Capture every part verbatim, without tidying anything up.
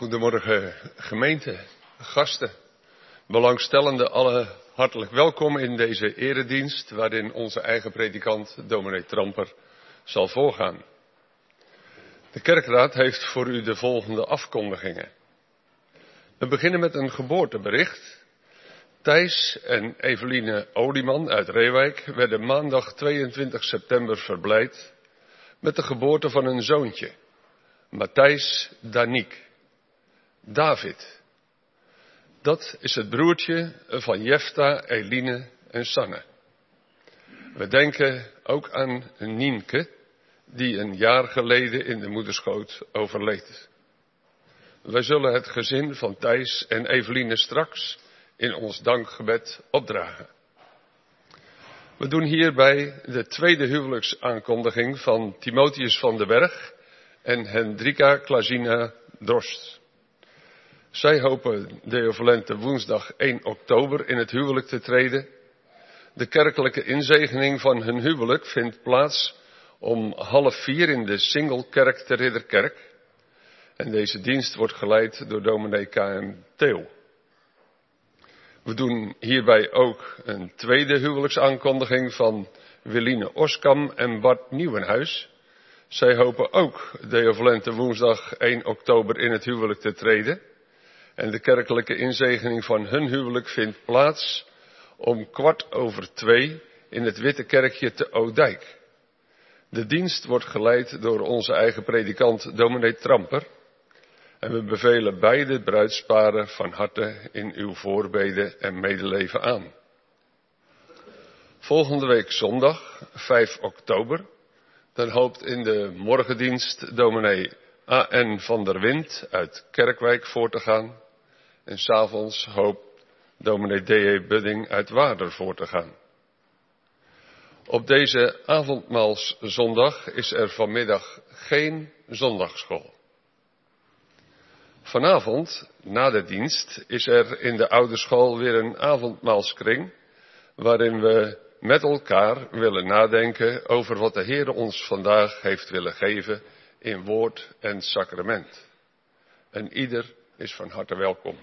Goedemorgen gemeente, gasten, belangstellenden, alle hartelijk welkom in deze eredienst waarin onze eigen predikant dominee Tramper zal voorgaan. De kerkraad heeft voor u de volgende afkondigingen. We beginnen met een geboortebericht. Thijs en Eveline Olieman uit Reewijk werden maandag tweeëntwintig september verblijd met de geboorte van een zoontje, Matthijs Daniek. David, dat is het broertje van Jefta, Eline en Sanne. We denken ook aan Nienke, die een jaar geleden in de moederschoot overleed. Wij zullen het gezin van Thijs en Eveline straks in ons dankgebed opdragen. We doen hierbij de tweede huwelijksaankondiging van Timotheus van den Berg en Hendrika Klazina Drost. Zij hopen deovalente woensdag één oktober in het huwelijk te treden. De kerkelijke inzegening van hun huwelijk vindt plaats om half vier in de Singelkerk te Ridderkerk. En deze dienst wordt geleid door dominee K M Theo. We doen hierbij ook een tweede huwelijksaankondiging van Willine Oskam en Bart Nieuwenhuis. Zij hopen ook deovalente woensdag één oktober in het huwelijk te treden. En de kerkelijke inzegening van hun huwelijk vindt plaats om kwart over twee in het Witte Kerkje te Oudijk. De dienst wordt geleid door onze eigen predikant dominee Tramper. En we bevelen beide bruidsparen van harte in uw voorbeden en medeleven aan. Volgende week zondag, vijf oktober, dan hoopt in de morgendienst dominee A N van der Wind uit Kerkwijk voor te gaan. En 's avonds hoopt dominee D E Budding uit Waarder voor te gaan. Op deze avondmaalszondag is er vanmiddag geen zondagsschool. Vanavond, na de dienst, is er in de oude school weer een avondmaalskring, waarin we met elkaar willen nadenken over wat de Heer ons vandaag heeft willen geven in woord en sacrament. En ieder is van harte welkom.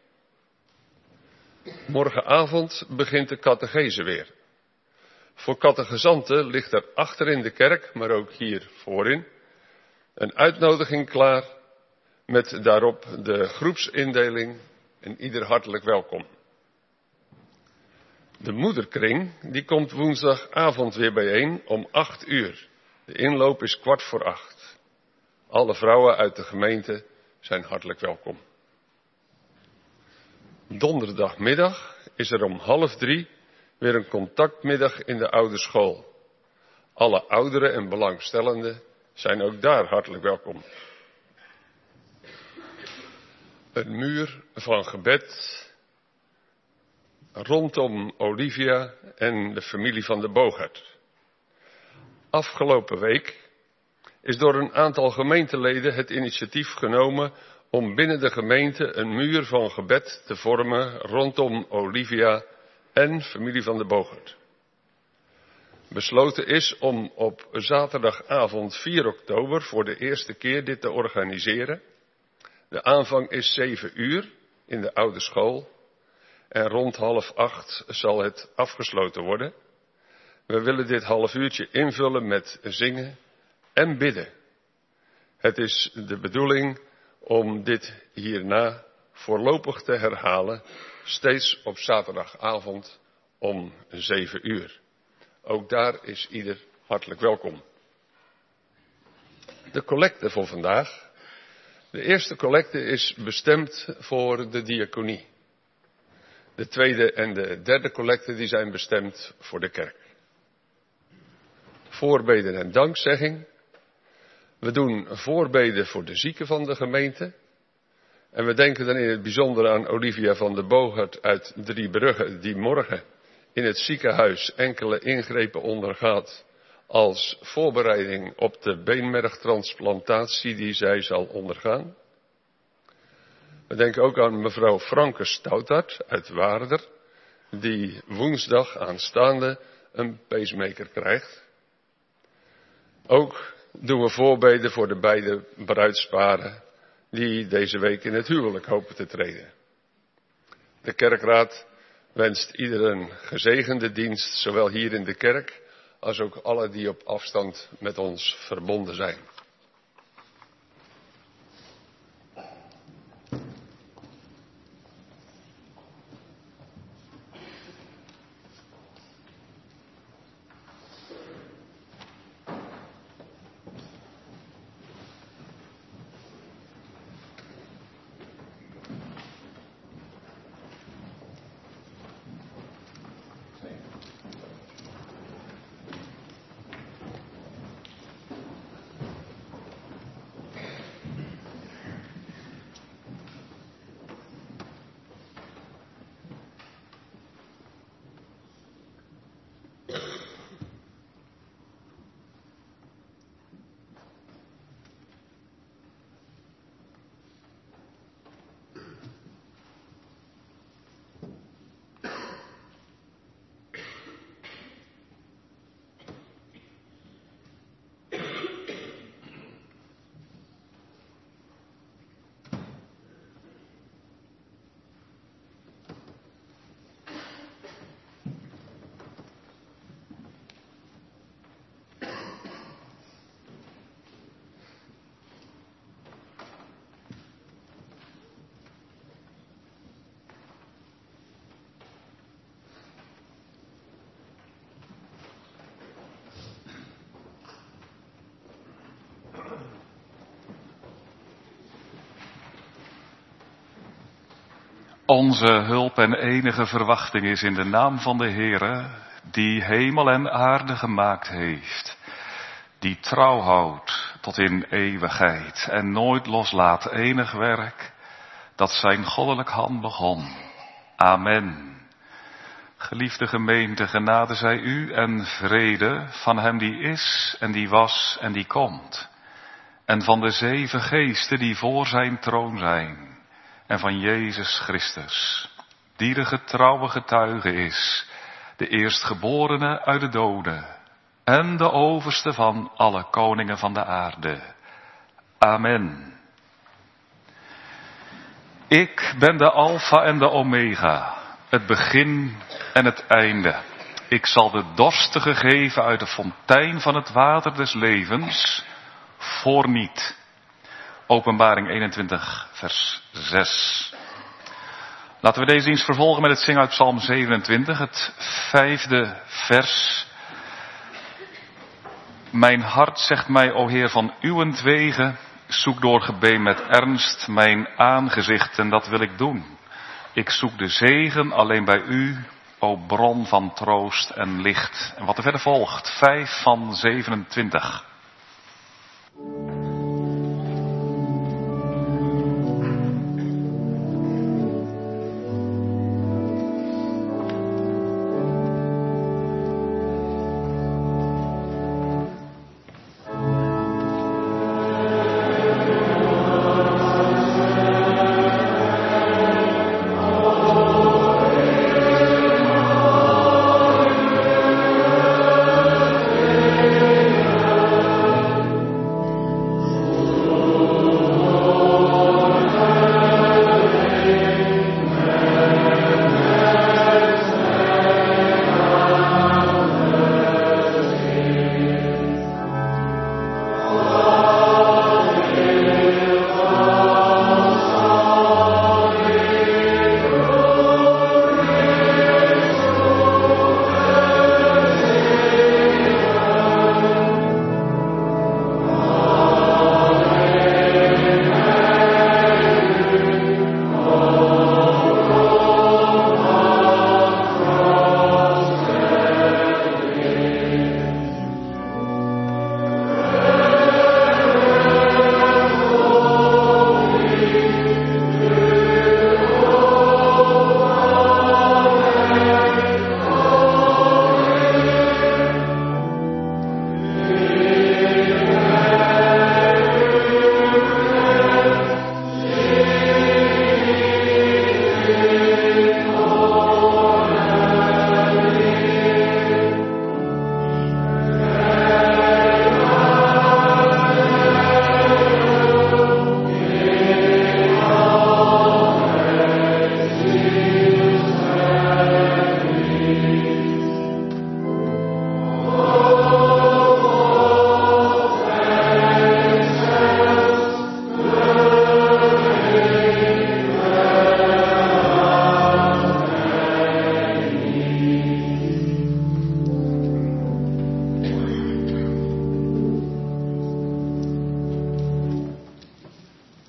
Morgenavond begint de catechese weer. Voor catechizanten ligt er achter in de kerk, maar ook hier voorin, een uitnodiging klaar met daarop de groepsindeling en ieder hartelijk welkom. De moederkring, die komt woensdagavond weer bijeen om acht uur. De inloop is kwart voor acht. Alle vrouwen uit de gemeente zijn hartelijk welkom. Donderdagmiddag is er om half drie weer een contactmiddag in de oude school. Alle ouderen en belangstellenden zijn ook daar hartelijk welkom. Een muur van gebed rondom Olivia en de familie van de Bogert. Afgelopen week is door een aantal gemeenteleden het initiatief genomen om binnen de gemeente een muur van gebed te vormen rondom Olivia en familie van de Bogert. Besloten is om op zaterdagavond vier oktober voor de eerste keer dit te organiseren. De aanvang is zeven uur in de oude school en rond half acht zal het afgesloten worden. We willen dit half uurtje invullen met zingen en bidden. Het is de bedoeling om dit hierna voorlopig te herhalen, steeds op zaterdagavond om zeven uur. Ook daar is ieder hartelijk welkom. De collecte voor vandaag. De eerste collecte is bestemd voor de diaconie. De tweede en de derde collecte die zijn bestemd voor de kerk. Voorbeden en dankzegging. We doen voorbeden voor de zieken van de gemeente. En we denken dan in het bijzonder aan Olivia van der Bogert uit Driebrugge, die morgen in het ziekenhuis enkele ingrepen ondergaat als voorbereiding op de beenmergtransplantatie die zij zal ondergaan. We denken ook aan mevrouw Franke Stoutart uit Waarder, die woensdag aanstaande een pacemaker krijgt. Ook doen we voorbeden voor de beide bruidsparen die deze week in het huwelijk hopen te treden. De kerkraad wenst ieder een gezegende dienst, zowel hier in de kerk als ook alle die op afstand met ons verbonden zijn. Onze hulp en enige verwachting is in de naam van de Heere, die hemel en aarde gemaakt heeft, die trouw houdt tot in eeuwigheid en nooit loslaat enig werk dat zijn goddelijk hand begon. Amen. Geliefde gemeente, genade zij u en vrede van hem die is en die was en die komt, en van de zeven geesten die voor zijn troon zijn, en van Jezus Christus, die de getrouwe getuige is, de eerstgeborene uit de doden en de overste van alle koningen van de aarde. Amen. Ik ben de Alpha en de Omega, het begin en het einde. Ik zal de dorstige geven uit de fontein van het water des levens, voorniet. Openbaring eenentwintig, vers zes. Laten we deze dienst vervolgen met het zingen uit Psalm zevenentwintig, het vijfde vers. Mijn hart zegt mij, o Heer, van uwentwege, zoek door gebeen met ernst mijn aangezicht, en dat wil ik doen. Ik zoek de zegen alleen bij u, o bron van troost en licht. En wat er verder volgt, vijf van zevenentwintig. Amen.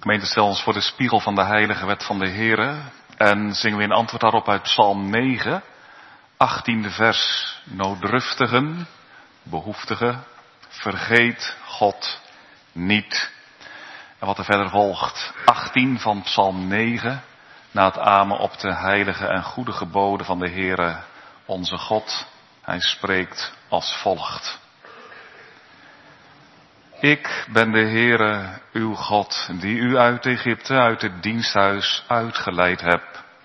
Gemeente, stel ons voor de spiegel van de heilige wet van de Heere en zingen we in antwoord daarop uit Psalm negen, achttiende vers. Nooddruftigen, behoeftigen, vergeet God niet. En wat er verder volgt, achttien van Psalm negen, na het amen op de heilige en goede geboden van de Heere, onze God. Hij spreekt als volgt. Ik ben de Heere, uw God, die u uit Egypte, uit het diensthuis uitgeleid heb.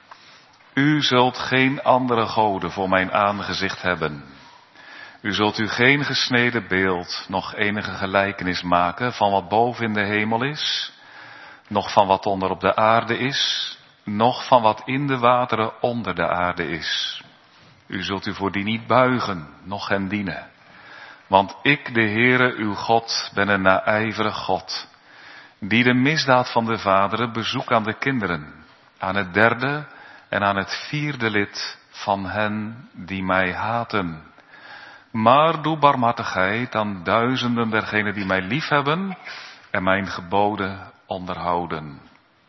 U zult geen andere goden voor mijn aangezicht hebben. U zult u geen gesneden beeld, nog enige gelijkenis maken van wat boven in de hemel is, nog van wat onder op de aarde is, nog van wat in de wateren onder de aarde is. U zult u voor die niet buigen, noch hen dienen. Want ik, de Heere, uw God, ben een naijverig God, die de misdaad van de vaderen bezoekt aan de kinderen, aan het derde en aan het vierde lid van hen die mij haten. Maar doe barmhartigheid aan duizenden dergenen die mij liefhebben en mijn geboden onderhouden.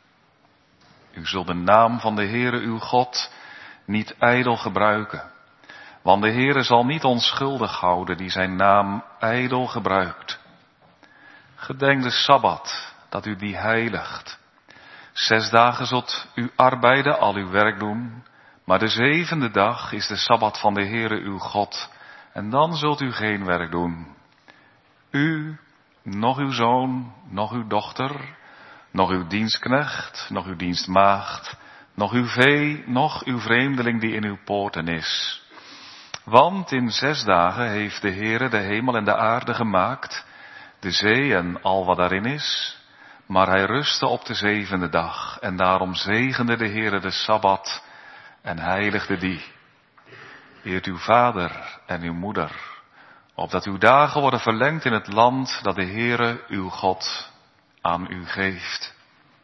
U zult de naam van de Heere uw God niet ijdel gebruiken. Want de Heere zal niet onschuldig houden die zijn naam ijdel gebruikt. Gedenk de Sabbat, dat u die heiligt. Zes dagen zult u arbeiden, al uw werk doen. Maar de zevende dag is de Sabbat van de Heere uw God. En dan zult u geen werk doen. U, nog uw zoon, nog uw dochter, nog uw dienstknecht, nog uw dienstmaagd, nog uw vee, nog uw vreemdeling die in uw poorten is. Want in zes dagen heeft de Heere de hemel en de aarde gemaakt, de zee en al wat daarin is. Maar hij rustte op de zevende dag en daarom zegende de Heere de Sabbat en heiligde die. Eert uw vader en uw moeder, opdat uw dagen worden verlengd in het land dat de Heere uw God aan u geeft.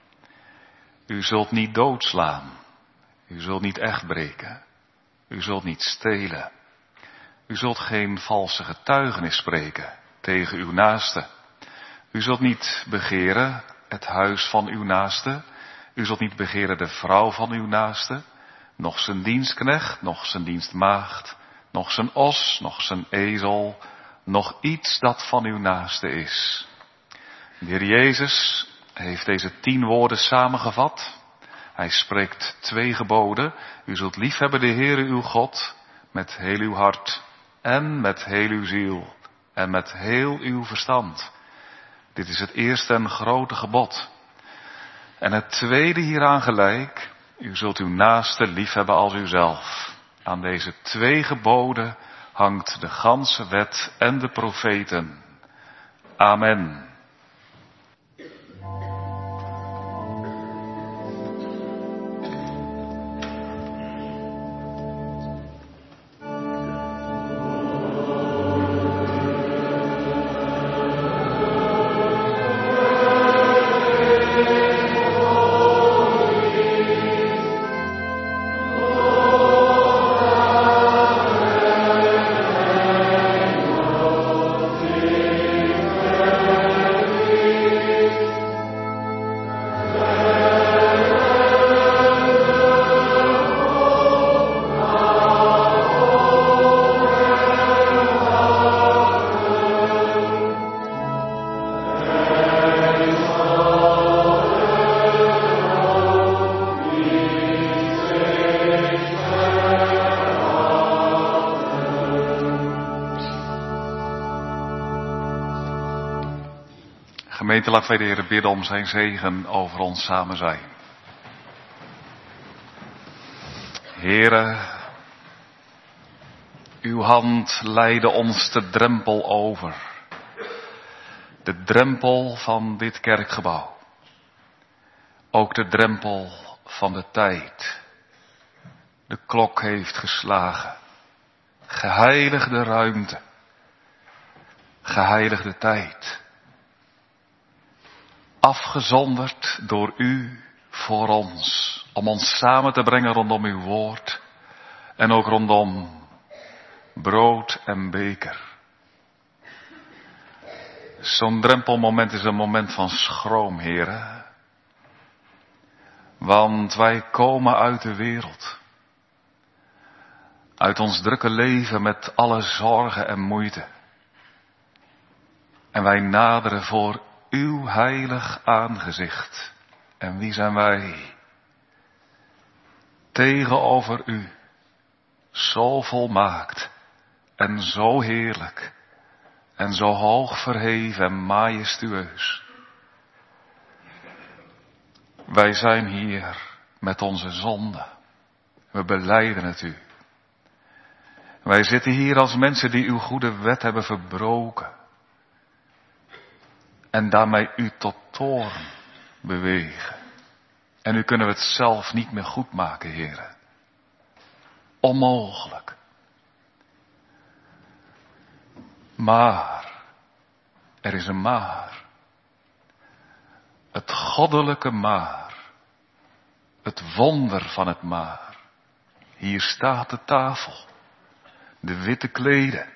U zult niet doodslaan, u zult niet echt breken, u zult niet stelen. U zult geen valse getuigenis spreken tegen uw naaste. U zult niet begeren het huis van uw naaste. U zult niet begeren de vrouw van uw naaste. Nog zijn dienstknecht, nog zijn dienstmaagd. Nog zijn os, nog zijn ezel. Nog iets dat van uw naaste is. De Heer Jezus heeft deze tien woorden samengevat. Hij spreekt twee geboden. U zult liefhebben de Heere uw God met heel uw hart. En met heel uw ziel. En met heel uw verstand. Dit is het eerste en grote gebod. En het tweede hieraan gelijk. U zult uw naaste liefhebben als uzelf. Aan deze twee geboden hangt de ganse wet en de profeten. Amen. Gemeente, laten wij de Heer bidden om zijn zegen over ons samen zijn. Heere, uw hand leidde ons de drempel over. De drempel van dit kerkgebouw. Ook de drempel van de tijd. De klok heeft geslagen. Geheiligde ruimte. Geheiligde tijd. Afgezonderd door u voor ons. Om ons samen te brengen rondom uw woord. En ook rondom brood en beker. Zo'n drempelmoment is een moment van schroom, Heere. Want wij komen uit de wereld. Uit ons drukke leven met alle zorgen en moeite. En wij naderen voor uw heilig aangezicht. En wie zijn wij? Tegenover u. Zo volmaakt. En zo heerlijk. En zo hoog verheven en majestueus. Wij zijn hier met onze zonde. We belijden het u. Wij zitten hier als mensen die uw goede wet hebben verbroken. En daarmee u tot toorn bewegen. En nu kunnen we het zelf niet meer goed maken, heren. Onmogelijk. Maar, er is een maar. Het goddelijke maar. Het wonder van het maar. Hier staat de tafel. De witte kleden.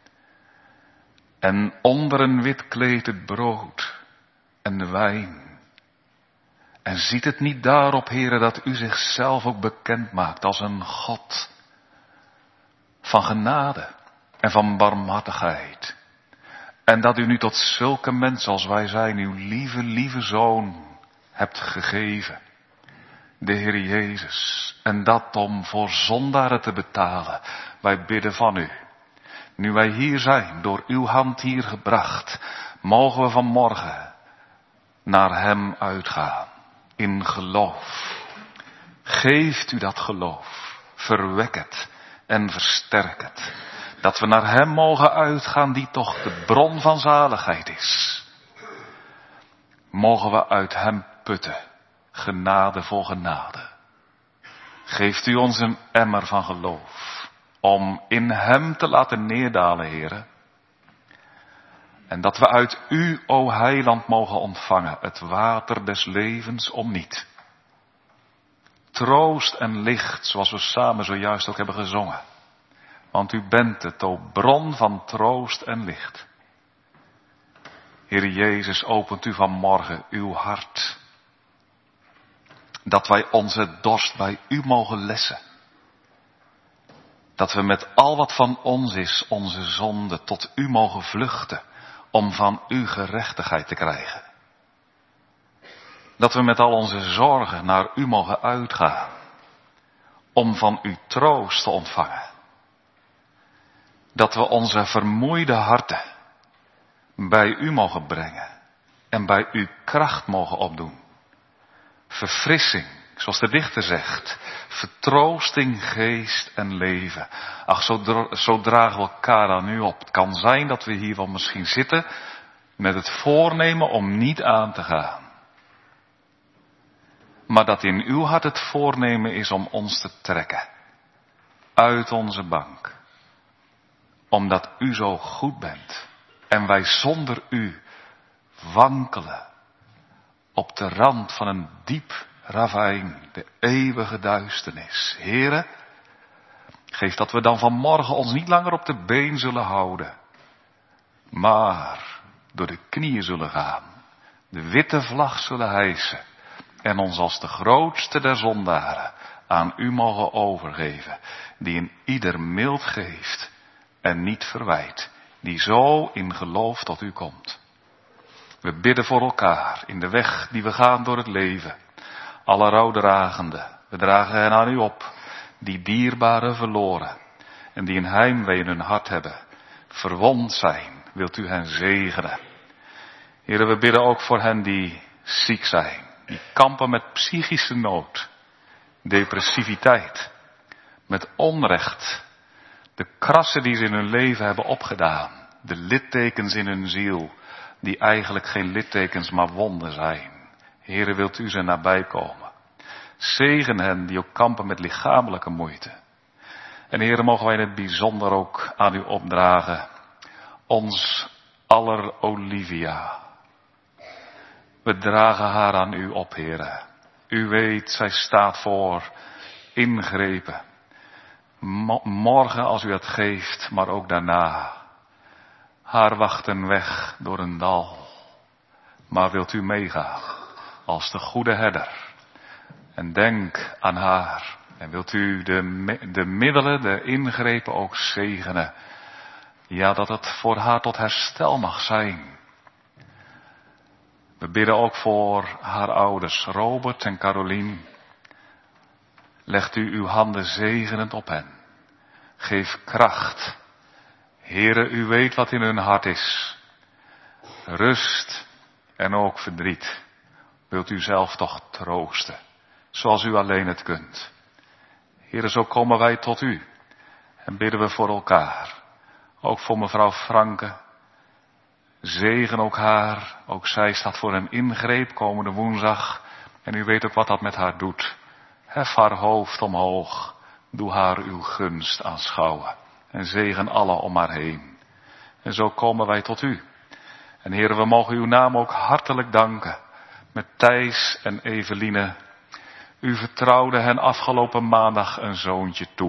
En onder een wit kleed het brood en de wijn. En ziet het niet daarop, heren, dat u zichzelf ook bekend maakt als een God van genade en van barmhartigheid. En dat u nu tot zulke mensen als wij zijn, uw lieve, lieve Zoon hebt gegeven. De Heer Jezus. En dat om voor zondaren te betalen. Wij bidden van u. Nu wij hier zijn, door uw hand hier gebracht, mogen we vanmorgen naar hem uitgaan. In geloof. Geeft u dat geloof. Verwek het en versterk het. Dat we naar hem mogen uitgaan die toch de bron van zaligheid is. Mogen we uit hem putten. Genade voor genade. Geeft u ons een emmer van geloof. Om in hem te laten neerdalen, heren. En dat we uit u, o heiland, mogen ontvangen. Het water des levens om niet. Troost en licht, zoals we samen zojuist ook hebben gezongen. Want u bent het, o bron van troost en licht. Heer Jezus, opent u vanmorgen uw hart. Dat wij onze dorst bij u mogen lessen. Dat we met al wat van ons is, onze zonde, tot u mogen vluchten. Om van u gerechtigheid te krijgen. Dat we met al onze zorgen naar u mogen uitgaan. Om van u troost te ontvangen. Dat we onze vermoeide harten bij u mogen brengen. En bij u kracht mogen opdoen. Verfrissing, zoals de dichter zegt. Vertroosting, geest en leven. Ach, zo, dra- zo dragen we elkaar aan u op. Het kan zijn dat we hier wel misschien zitten met het voornemen om niet aan te gaan. Maar dat in uw hart het voornemen is om ons te trekken. Uit onze bank. Omdat u zo goed bent. En wij zonder u wankelen. Op de rand van een diep ravijn, de eeuwige duisternis. Here, geef dat we dan vanmorgen ons niet langer op de been zullen houden. Maar door de knieën zullen gaan. De witte vlag zullen hijsen. En ons als de grootste der zondaren aan u mogen overgeven. Die een ieder mild geeft en niet verwijt. Die zo in geloof tot u komt. We bidden voor elkaar in de weg die we gaan door het leven. Alle rouwdragende, we dragen hen aan u op. Die dierbare verloren en die een heimwee in hun hart hebben. Verwond zijn, wilt u hen zegenen. Heren, we bidden ook voor hen die ziek zijn. Die kampen met psychische nood. Depressiviteit. Met onrecht. De krassen die ze in hun leven hebben opgedaan. De littekens in hun ziel. Die eigenlijk geen littekens maar wonden zijn. Heere, wilt u ze nabij komen. Zegen hen die ook kampen met lichamelijke moeite. En Heere, mogen wij in het bijzonder ook aan u opdragen. Ons aller Olivia. We dragen haar aan u op, Heere. U weet, zij staat voor ingrepen. Mo- morgen als u het geeft, maar ook daarna. Haar wacht een weg door een dal. Maar wilt u meegaan als de goede herder. En denk aan haar. En wilt u de, de middelen, de ingrepen ook zegenen. Ja, dat het voor haar tot herstel mag zijn. We bidden ook voor haar ouders, Robert en Carolien. Legt u uw handen zegenend op hen. Geef kracht. Heere, u weet wat in hun hart is. Rust en ook verdriet. Wilt u zelf toch troosten, zoals u alleen het kunt. Heere, zo komen wij tot u en bidden we voor elkaar. Ook voor mevrouw Franke. Zegen ook haar. Ook zij staat voor een ingreep komende woensdag. En u weet ook wat dat met haar doet. Hef haar hoofd omhoog. Doe haar uw gunst aanschouwen. En zegen allen om haar heen. En zo komen wij tot u. En Heere, we mogen uw naam ook hartelijk danken. Met Thijs en Eveline. U vertrouwde hen afgelopen maandag een zoontje toe.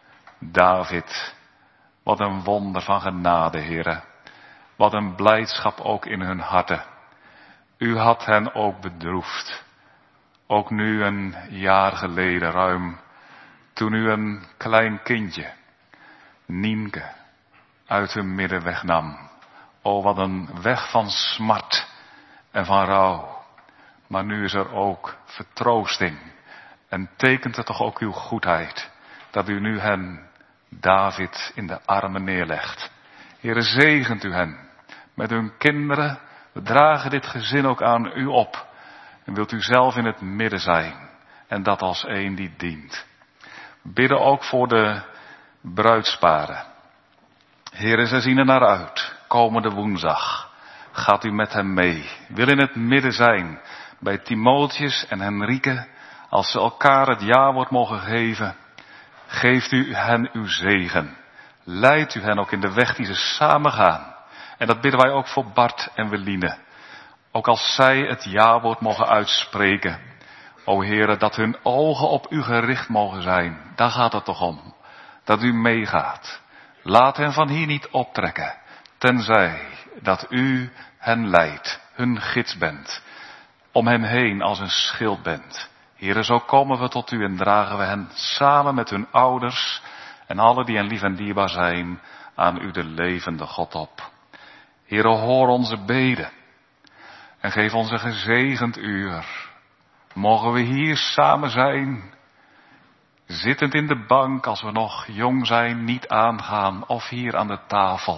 David. Wat een wonder van genade, Heere. Wat een blijdschap ook in hun harten. U had hen ook bedroefd. Ook nu een jaar geleden ruim. Toen u een klein kindje, Nienke, uit hun midden wegnam. O, wat een weg van smart en van rouw. Maar nu is er ook vertroosting. En tekent het toch ook uw goedheid. Dat u nu hen, David, in de armen neerlegt. Heere, zegent u hen. Met hun kinderen. We dragen dit gezin ook aan u op. En wilt u zelf in het midden zijn. En dat als een die dient. We bidden ook voor de bruidsparen. Heere, ze zien er naar uit. Komende woensdag. Gaat u met hem mee. Wil in het midden zijn. Bij Timotheus en Henrike. Als ze elkaar het ja-woord mogen geven. Geeft u hen uw zegen. Leidt u hen ook in de weg die ze samen gaan. En dat bidden wij ook voor Bart en Weline. Ook als zij het ja-woord mogen uitspreken. O Heere, dat hun ogen op u gericht mogen zijn. Daar gaat het toch om. Dat u meegaat. Laat hen van hier niet optrekken. Tenzij dat u hen leidt. Hun gids bent. Om hen heen als een schild bent. Heere, zo komen we tot u en dragen we hen samen met hun ouders. En alle die hen lief en dierbaar zijn. Aan u de levende God op. Heere, hoor onze beden. En geef ons een gezegend uur. Mogen we hier samen zijn. Zittend in de bank als we nog jong zijn, niet aangaan. Of hier aan de tafel.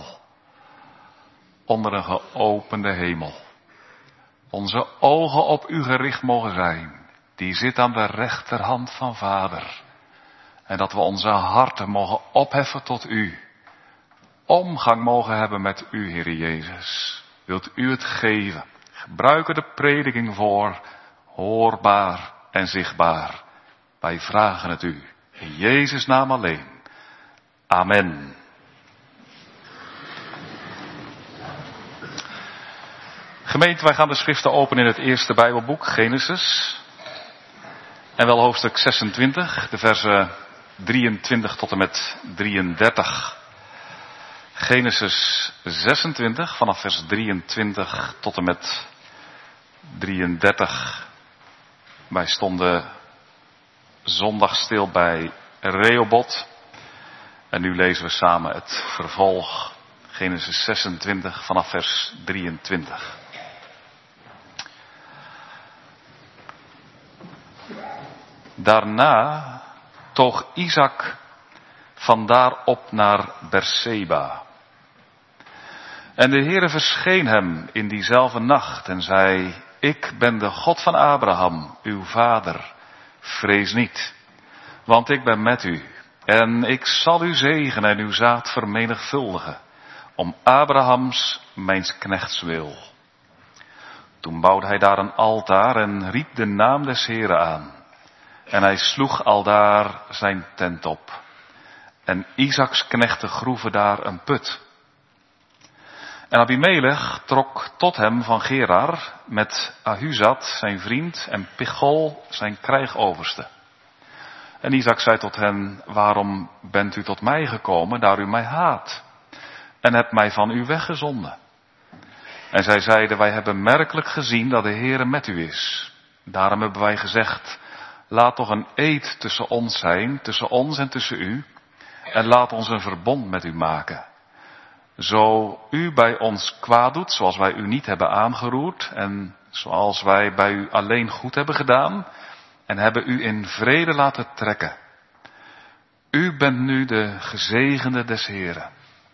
Onder een geopende hemel. Onze ogen op u gericht mogen zijn. Die zit aan de rechterhand van Vader. En dat we onze harten mogen opheffen tot u. Omgang mogen hebben met u, Heere Jezus. Wilt u het geven? Gebruik er de prediking voor. Hoorbaar en zichtbaar. Wij vragen het u. In Jezus' naam alleen. Amen. Gemeente, wij gaan de schriften openen in het eerste Bijbelboek, Genesis. En wel hoofdstuk zesentwintig, de versen drieëntwintig tot en met drieëndertig. Genesis zesentwintig, vanaf vers drieëntwintig tot en met drieëndertig. Wij stonden zondag stil bij Rehoboth. En nu lezen we samen het vervolg. Genesis zesentwintig, vanaf vers drieëntwintig. Daarna toog Isaac vandaar op naar Berseba. En de Heere verscheen hem in diezelfde nacht en zei: Ik ben de God van Abraham, uw vader. Vrees niet, want ik ben met u. En ik zal u zegenen en uw zaad vermenigvuldigen. Om Abrahams, mijns knechts wil. Toen bouwde hij daar een altaar en riep de naam des Heeren aan. En hij sloeg aldaar zijn tent op. En Isaaks knechten groeven daar een put. En Abimelech trok tot hem van Gerar met Ahuzat zijn vriend en Pichol zijn krijgoverste. En Isaak zei tot hen: Waarom bent u tot mij gekomen, daar u mij haat? En hebt mij van u weggezonden. En zij zeiden: Wij hebben merkelijk gezien dat de Heere met u is. Daarom hebben wij gezegd: Laat toch een eed tussen ons zijn, tussen ons en tussen u. En laat ons een verbond met u maken. Zo u bij ons kwaad doet, zoals wij u niet hebben aangeroerd. En zoals wij bij u alleen goed hebben gedaan. En hebben u in vrede laten trekken. U bent nu de gezegende des Heren.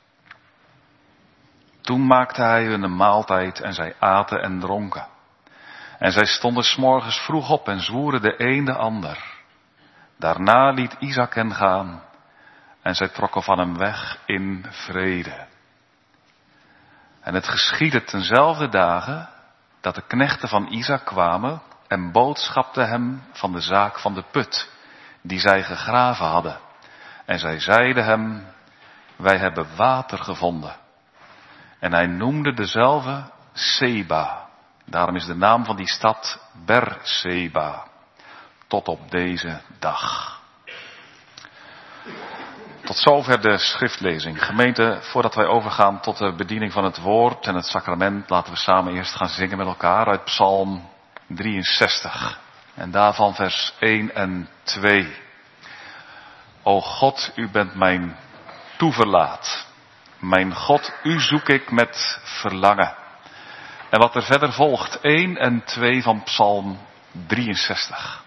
Toen maakte hij hun een maaltijd en zij aten en dronken. En zij stonden 's morgens vroeg op en zwoeren de een de ander. Daarna liet Isaac hen gaan en zij trokken van hem weg in vrede. En het geschiedde tenzelfde dagen dat de knechten van Isaac kwamen en boodschapten hem van de zaak van de put die zij gegraven hadden. En zij zeiden hem, wij hebben water gevonden. En hij noemde dezelve Seba. Daarom is de naam van die stad Berseba. Tot op deze dag. Tot zover de schriftlezing. Gemeente, voordat wij overgaan tot de bediening van het woord en het sacrament, laten we samen eerst gaan zingen met elkaar uit Psalm drieënzestig. En daarvan vers één en twee. O God, u bent mijn toeverlaat. Mijn God, u zoek ik met verlangen. En wat er verder volgt, één en twee van Psalm drieënzestig.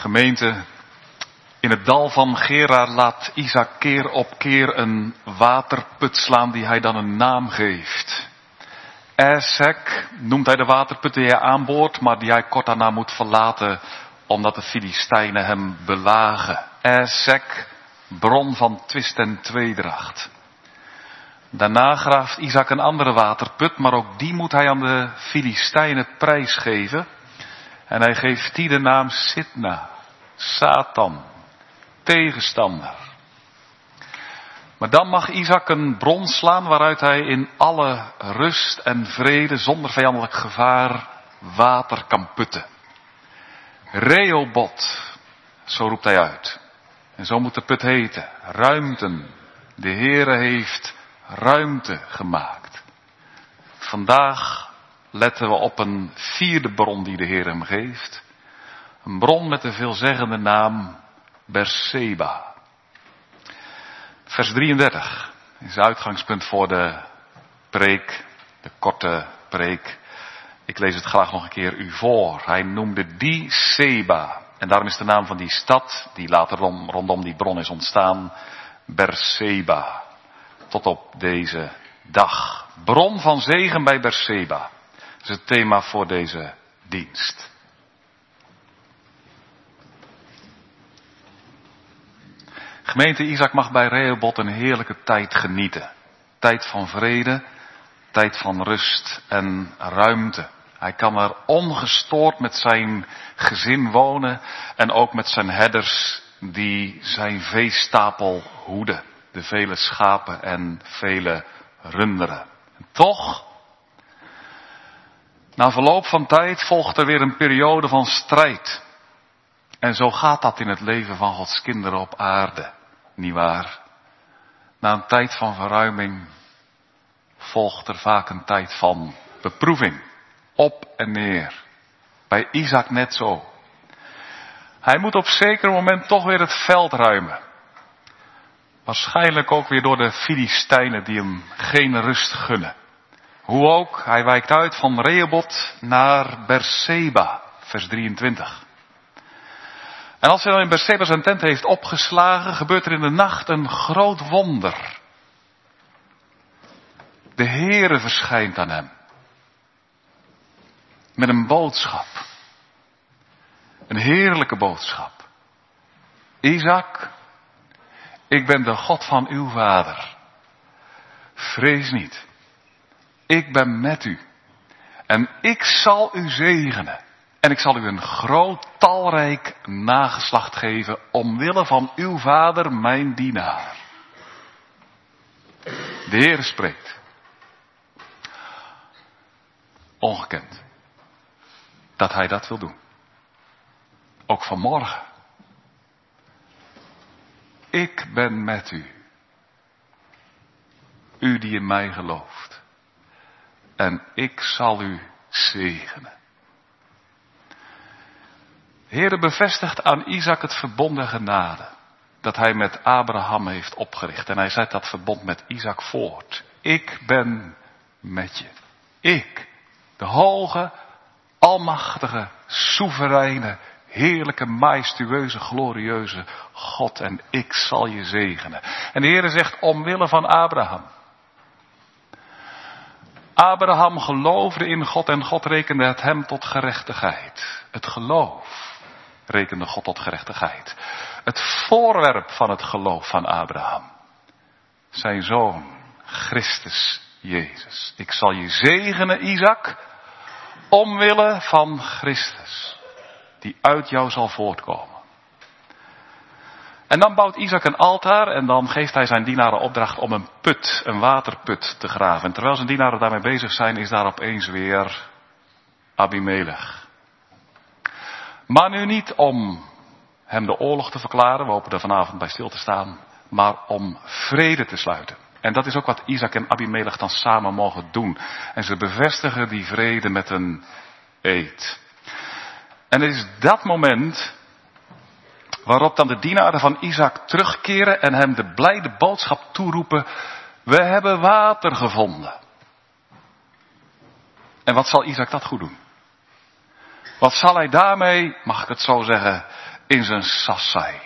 Gemeente, in het dal van Gerar laat Isaac keer op keer een waterput slaan die hij dan een naam geeft. Esek noemt hij de waterput die hij aanboort, maar die hij kort daarna moet verlaten omdat de Filistijnen hem belagen. Esek, bron van twist en tweedracht. Daarna graaft Isaac een andere waterput, maar ook die moet hij aan de Filistijnen prijsgeven. En hij geeft die de naam Sitna, Satan, tegenstander. Maar dan mag Isaac een bron slaan waaruit hij in alle rust en vrede, zonder vijandelijk gevaar, water kan putten. Rehoboth, zo roept hij uit. En zo moet de put heten, ruimten. De Heere heeft ruimte gemaakt. Vandaag letten we op een vierde bron die de Heer hem geeft. Een bron met de veelzeggende naam Berseba. Vers drieëndertig is het uitgangspunt voor de preek, de korte preek. Ik lees het graag nog een keer u voor. Hij noemde die Seba. En daarom is de naam van die stad, die later rondom die bron is ontstaan, Berseba. Tot op deze dag. Bron van zegen bij Berseba. Dat is het thema voor deze dienst. Gemeente, Isaac mag bij Rehoboth een heerlijke tijd genieten. Tijd van vrede, tijd van rust en ruimte. Hij kan er ongestoord met zijn gezin wonen en ook met zijn herders die zijn veestapel hoeden. De vele schapen en vele runderen. En toch, na verloop van tijd volgt er weer een periode van strijd. En zo gaat dat in het leven van Gods kinderen op aarde. Nietwaar? Na een tijd van verruiming volgt er vaak een tijd van beproeving. Op en neer. Bij Isaac net zo. Hij moet op zeker moment toch weer het veld ruimen. Waarschijnlijk ook weer door de Filistijnen die hem geen rust gunnen. Hoe ook, hij wijkt uit van Rehoboth naar Berseba, vers drieëntwintig. En als hij dan in Berseba zijn tent heeft opgeslagen, gebeurt er in de nacht een groot wonder. De Heere verschijnt aan hem. Met een boodschap. Een heerlijke boodschap. Isaac, ik ben de God van uw vader. Vrees niet. Ik ben met u. En ik zal u zegenen. En ik zal u een groot, talrijk nageslacht geven, omwille van uw vader, mijn dienaar. De Heer spreekt. Ongekend. Dat hij dat wil doen. Ook vanmorgen. Ik ben met u. U die in mij gelooft. En ik zal u zegenen. De Heere bevestigt aan Isaac het verbond der genade. Dat hij met Abraham heeft opgericht. En hij zet dat verbond met Isaac voort. Ik ben met je. Ik. De hoge, almachtige, soevereine, heerlijke, majestueuze, glorieuze God. En ik zal je zegenen. En de Heere zegt omwille van Abraham. Abraham geloofde in God en God rekende het hem tot gerechtigheid. Het geloof rekende God tot gerechtigheid. Het voorwerp van het geloof van Abraham. Zijn zoon, Christus Jezus. Ik zal je zegenen, Isaac, omwille van Christus. Die uit jou zal voortkomen. En dan bouwt Isaac een altaar en dan geeft hij zijn dienaren opdracht om een put, een waterput te graven. En terwijl zijn dienaren daarmee bezig zijn, is daar opeens weer Abimelech. Maar nu niet om hem de oorlog te verklaren, we hopen er vanavond bij stil te staan, maar om vrede te sluiten. En dat is ook wat Isaac en Abimelech dan samen mogen doen. En ze bevestigen die vrede met een eed. En het is dat moment waarop dan de dienaren van Isaac terugkeren en hem de blijde boodschap toeroepen: we hebben water gevonden. En wat zal Isaac dat goed doen? Wat zal hij daarmee, mag ik het zo zeggen, in zijn sas zijn.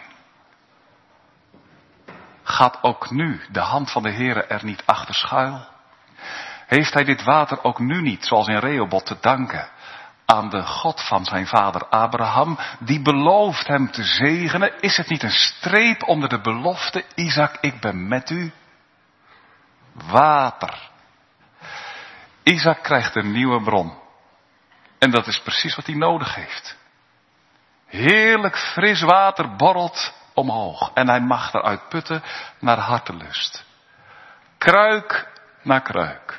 Gaat ook nu de hand van de Heere er niet achter schuil? Heeft hij dit water ook nu niet, zoals in Rehoboth, te danken aan de God van zijn vader Abraham, die belooft hem te zegenen? Is het niet een streep onder de belofte, Isaac, ik ben met u? Water. Isaac krijgt een nieuwe bron. En dat is precies wat hij nodig heeft. Heerlijk fris water borrelt omhoog. En hij mag eruit putten naar hartelust. Kruik na kruik.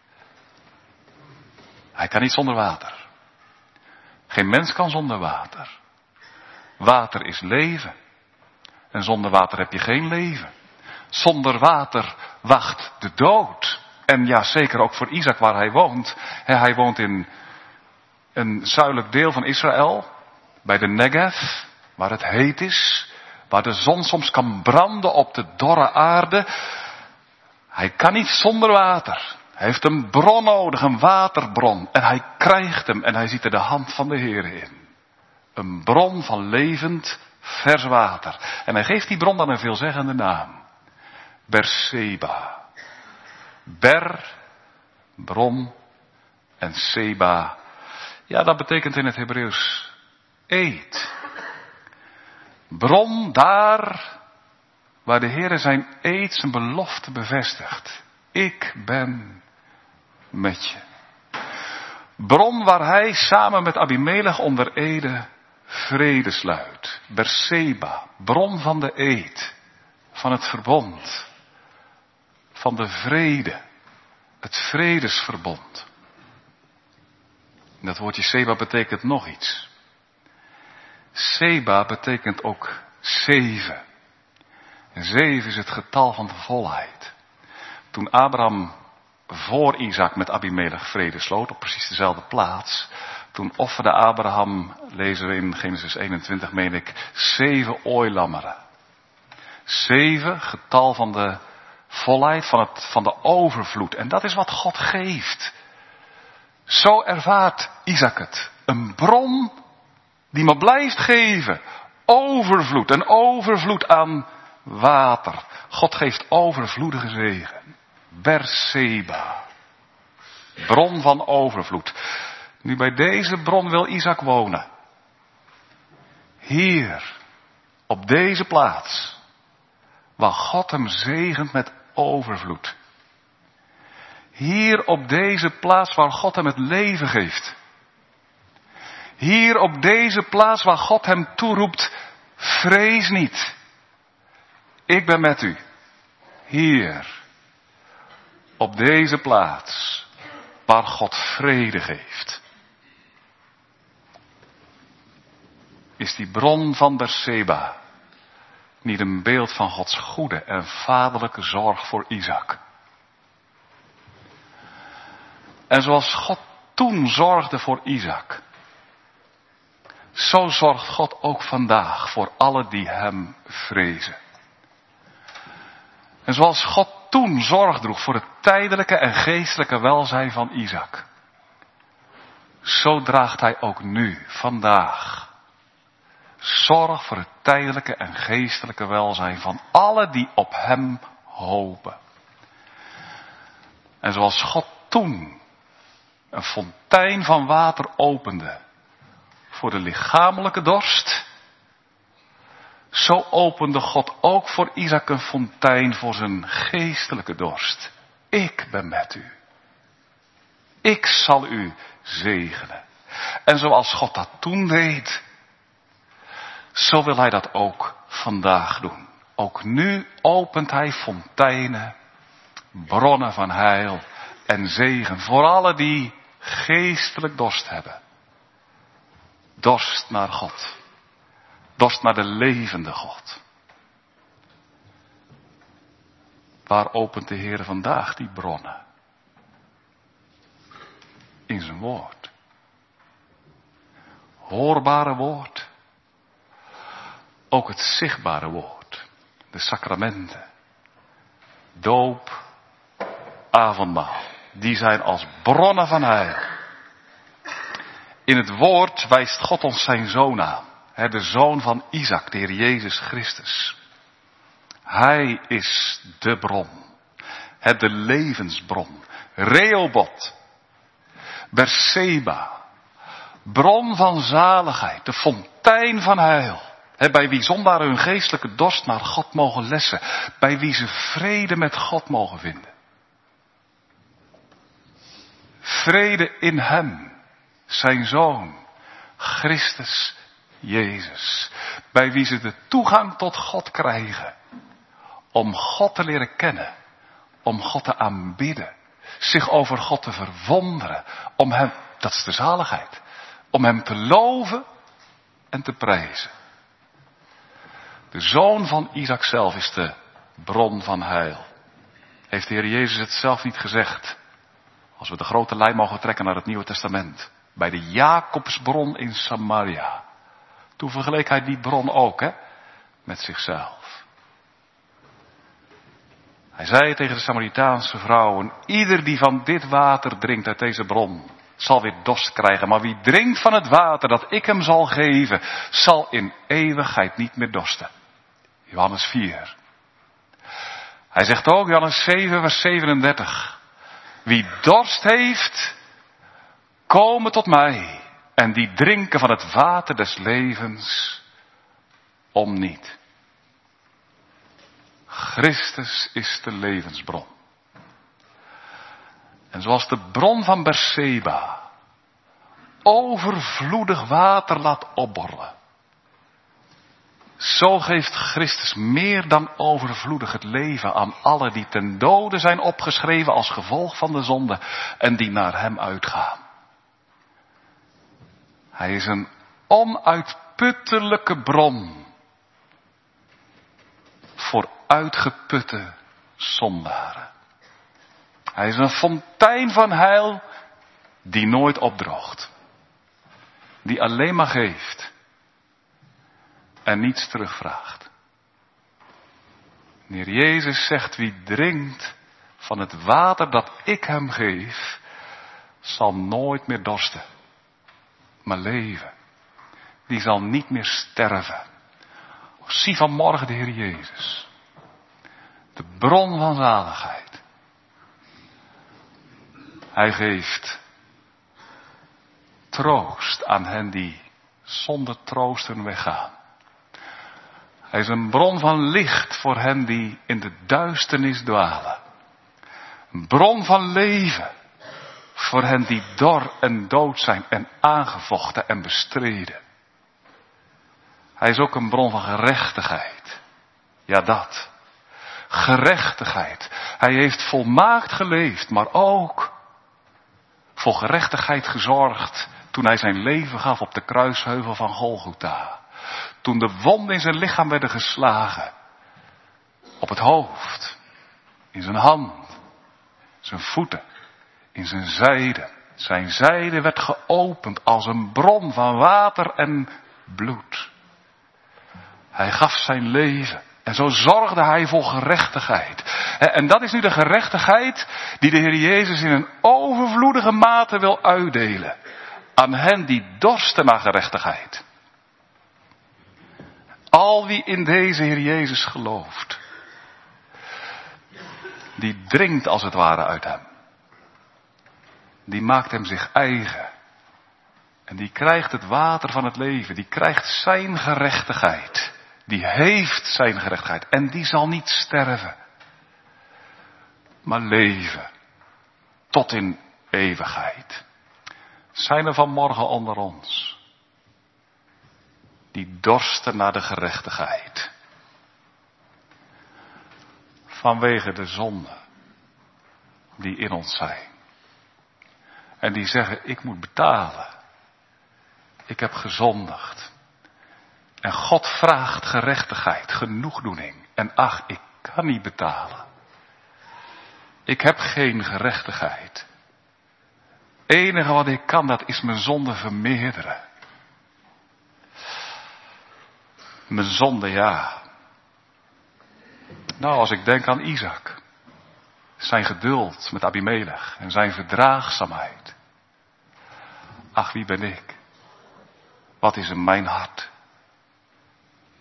Hij kan niet zonder water. Geen mens kan zonder water. Water is leven. En zonder water heb je geen leven. Zonder water wacht de dood. En ja, zeker ook voor Isaac waar hij woont. Hij woont in een zuidelijk deel van Israël. Bij de Negev. Waar het heet is. Waar de zon soms kan branden op de dorre aarde. Hij kan niet zonder water. Hij heeft een bron nodig, een waterbron. En hij krijgt hem en hij ziet er de hand van de Heer in. Een bron van levend, vers water. En hij geeft die bron dan een veelzeggende naam. Berseba. Ber, bron en Seba. Ja, dat betekent in het Hebreeuws eed. Bron daar waar de Heere zijn eed, zijn belofte bevestigt. Ik ben met je. Bron waar hij samen met Abimelech onder ede vrede sluit. Berseba, bron van de eed, van het verbond, van de vrede, het vredesverbond. En dat woordje Seba betekent nog iets. Seba betekent ook zeven. En zeven is het getal van de volheid. Toen Abraham voor Isaac met Abimelech vrede sloot, op precies dezelfde plaats, toen offerde Abraham, lezen we in Genesis eenentwintig, meen ik, zeven ooilammeren. Zeven, getal van de volheid, van, het, van de overvloed. En dat is wat God geeft. Zo ervaart Isaac het. Een bron die me blijft geven. Overvloed, een overvloed aan water. God geeft overvloedige zegen. Berseba. Bron van overvloed. Nu bij deze bron wil Isaac wonen. Hier, op deze plaats, waar God hem zegent met overvloed. Hier op deze plaats waar God hem het leven geeft. Hier op deze plaats waar God hem toeroept, vrees niet. Ik ben met u. Hier. Op deze plaats waar God vrede geeft. Is die bron van Berseba niet een beeld van Gods goede en vaderlijke zorg voor Isaac? En zoals God toen zorgde voor Isaac, zo zorgt God ook vandaag voor alle die hem vrezen. En zoals God toen zorg droeg voor het tijdelijke en geestelijke welzijn van Isaac, zo draagt hij ook nu, vandaag, zorg voor het tijdelijke en geestelijke welzijn van alle die op hem hopen. En zoals God toen een fontein van water opende voor de lichamelijke dorst, zo opende God ook voor Isaac een fontein voor zijn geestelijke dorst. Ik ben met u. Ik zal u zegenen. En zoals God dat toen deed, zo wil hij dat ook vandaag doen. Ook nu opent hij fonteinen, bronnen van heil en zegen voor alle die geestelijk dorst hebben. Dorst naar God. Dorst naar de levende God. Waar opent de Heer vandaag die bronnen? In zijn woord. Hoorbare woord. Ook het zichtbare woord. De sacramenten. Doop. Avondmaal. Die zijn als bronnen van heil. In het woord wijst God ons zijn zoon aan. de zoon van Isaac, de Heer Jezus Christus. Hij is de bron, de levensbron, Rehoboth, Berseba, bron van zaligheid, de fontein van heil. He, bij wie zondaren hun geestelijke dorst naar God mogen lessen, bij wie ze vrede met God mogen vinden. Vrede in hem, zijn zoon, Christus Jezus, bij wie ze de toegang tot God krijgen, om God te leren kennen, om God te aanbidden, zich over God te verwonderen, om hem, dat is de zaligheid, om hem te loven en te prijzen. De zoon van Isaac zelf is de bron van heil. Heeft de Heer Jezus het zelf niet gezegd? Als we de grote lijn mogen trekken naar het Nieuwe Testament. Bij de Jacobsbron in Samaria. Toen vergeleek hij die bron ook, hè, met zichzelf. Hij zei tegen de Samaritaanse vrouwen: ieder die van dit water drinkt uit deze bron, zal weer dorst krijgen. Maar wie drinkt van het water dat ik hem zal geven, zal in eeuwigheid niet meer dorsten. Johannes vier. Hij zegt ook, Johannes zeven, vers zevenendertig. Wie dorst heeft, komen tot mij. En die drinken van het water des levens om niet. Christus is de levensbron. En zoals de bron van Berseba overvloedig water laat opborrelen, zo geeft Christus meer dan overvloedig het leven aan alle die ten dode zijn opgeschreven als gevolg van de zonde en die naar hem uitgaan. Hij is een onuitputtelijke bron voor uitgeputte zondaren. Hij is een fontein van heil die nooit opdroogt. Die alleen maar geeft en niets terugvraagt. Wanneer Jezus zegt, wie drinkt van het water dat ik hem geef, zal nooit meer dorsten, maar leven. Die zal niet meer sterven. Zie vanmorgen de Heer Jezus, de bron van zaligheid. Hij geeft troost aan hen die zonder troosten weggaan. Hij is een bron van licht voor hen die in de duisternis dwalen. Een bron van leven voor hen die dor en dood zijn en aangevochten en bestreden. Hij is ook een bron van gerechtigheid. Ja, dat. Gerechtigheid. Hij heeft volmaakt geleefd, maar ook voor gerechtigheid gezorgd toen hij zijn leven gaf op de kruisheuvel van Golgotha. Toen de wonden in zijn lichaam werden geslagen. Op het hoofd. In zijn hand. Zijn voeten. In zijn zijde. Zijn zijde werd geopend als een bron van water en bloed. Hij gaf zijn leven. En zo zorgde hij voor gerechtigheid. En dat is nu de gerechtigheid die de Heer Jezus in een overvloedige mate wil uitdelen. Aan hen die dorsten naar gerechtigheid. Al wie in deze Heer Jezus gelooft, die drinkt als het ware uit hem. Die maakt hem zich eigen. En die krijgt het water van het leven. Die krijgt zijn gerechtigheid. Die heeft zijn gerechtigheid. En die zal niet sterven. Maar leven. Tot in eeuwigheid. Zijn er vanmorgen onder ons die dorsten naar de gerechtigheid. Vanwege de zonden die in ons zijn. En die zeggen, ik moet betalen. Ik heb gezondigd. En God vraagt gerechtigheid, genoegdoening. En ach, ik kan niet betalen. Ik heb geen gerechtigheid. Het enige wat ik kan, dat is mijn zonde vermeerderen. Mijn zonde, ja. Nou, als ik denk aan Isaac. Zijn geduld met Abimelech en zijn verdraagzaamheid. Ach, wie ben ik? Wat is in mijn hart?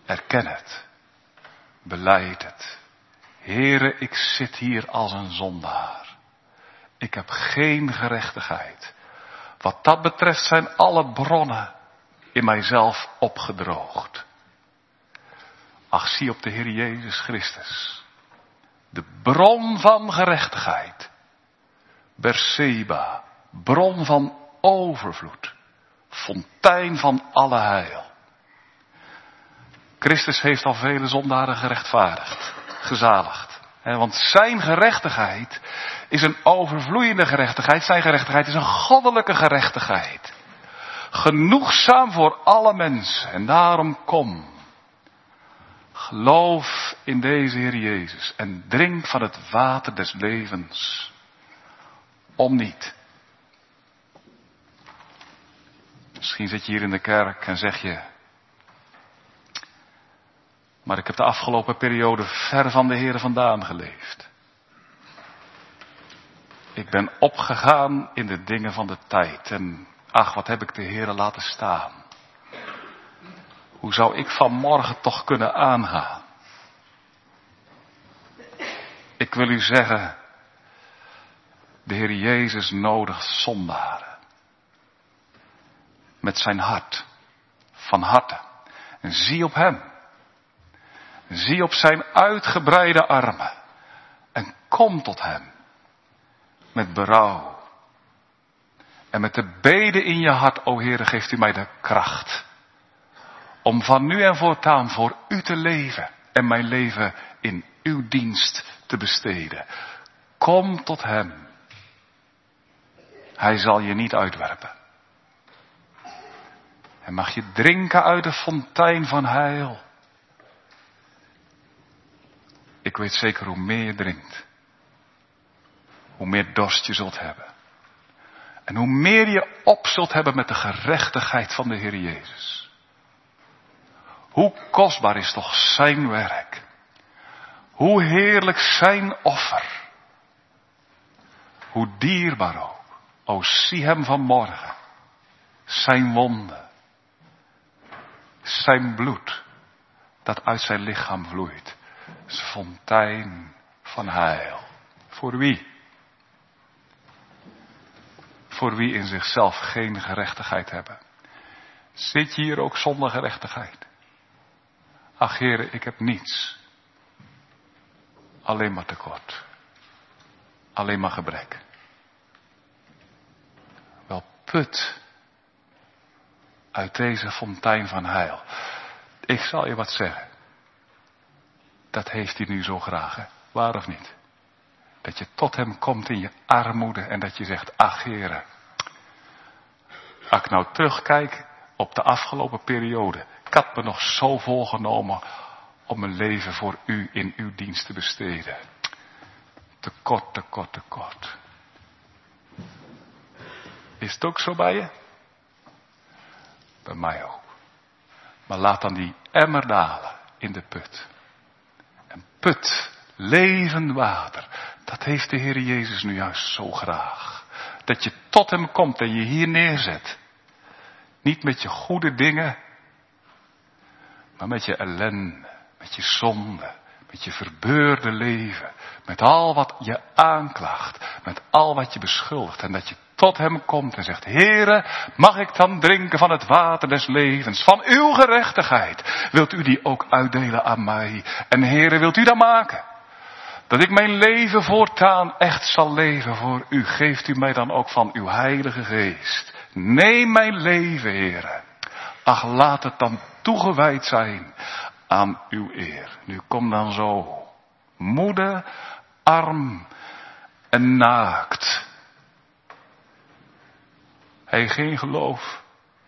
Erken het. Belijd het. Heere, ik zit hier als een zondaar. Ik heb geen gerechtigheid. Wat dat betreft zijn alle bronnen in mijzelf opgedroogd. Ach, zie op de Heer Jezus Christus. De bron van gerechtigheid. Berseba, bron van overvloed. Fontein van alle heil. Christus heeft al vele zondaren gerechtvaardigd, gezaligd. Want zijn gerechtigheid is een overvloeiende gerechtigheid. Zijn gerechtigheid is een goddelijke gerechtigheid. Genoegzaam voor alle mensen. En daarom kom. Geloof in deze Heer Jezus. En drink van het water des levens. Om niet. Misschien zit je hier in de kerk en zeg je... Maar ik heb de afgelopen periode ver van de Heer vandaan geleefd. Ik ben opgegaan in de dingen van de tijd. En ach, wat heb ik de Heer laten staan. Hoe zou ik vanmorgen toch kunnen aangaan? Ik wil u zeggen, de Heer Jezus nodigt zondaren. Met zijn hart, van harte. En zie op hem. Zie op zijn uitgebreide armen. En kom tot hem. Met berouw. En met de bede in je hart, o Heere, geeft u mij de kracht. Om van nu en voortaan voor u te leven. En mijn leven in uw dienst te besteden. Kom tot hem. Hij zal je niet uitwerpen. En mag je drinken uit de fontein van heil. Ik weet zeker hoe meer je drinkt. Hoe meer dorst je zult hebben. En hoe meer je op zult hebben met de gerechtigheid van de Heer Jezus. Hoe kostbaar is toch zijn werk. Hoe heerlijk zijn offer. Hoe dierbaar ook. O, zie hem vanmorgen. Zijn wonden. Zijn bloed. Dat uit zijn lichaam vloeit. Is fontein van heil. Voor wie? Voor wie in zichzelf geen gerechtigheid hebben. Zit je hier ook zonder gerechtigheid? Ach Heere, ik heb niets. Alleen maar tekort. Alleen maar gebrek. Wel, put uit deze fontein van heil. Ik zal je wat zeggen. Dat heeft hij nu zo graag, hè? Waar of niet? Dat je tot hem komt in je armoede en dat je zegt, ach Heere. Als ik nou terugkijk op de afgelopen periode. Ik had me nog zo volgenomen om mijn leven voor u in uw dienst te besteden. Tekort, tekort, tekort. Is het ook zo bij je? Bij mij ook. Maar laat dan die emmer dalen in de put. En put, levend water. Dat heeft de Heer Jezus nu juist zo graag. Dat je tot hem komt en je hier neerzet. Niet met je goede dingen. Maar met je ellende. Met je zonde. Met je verbeurde leven. Met al wat je aanklaagt. Met al wat je beschuldigt. En dat je tot hem komt en zegt, Heere, mag ik dan drinken van het water des levens, van uw gerechtigheid? Wilt u die ook uitdelen aan mij? En Heere, wilt u dat maken? Dat ik mijn leven voortaan echt zal leven voor u. Geeft u mij dan ook van uw heilige geest. Neem mijn leven, Heere. Ach, laat het dan toegewijd zijn aan uw eer. Nu kom dan zo, moede, arm en naakt. Hij heeft geen geloof.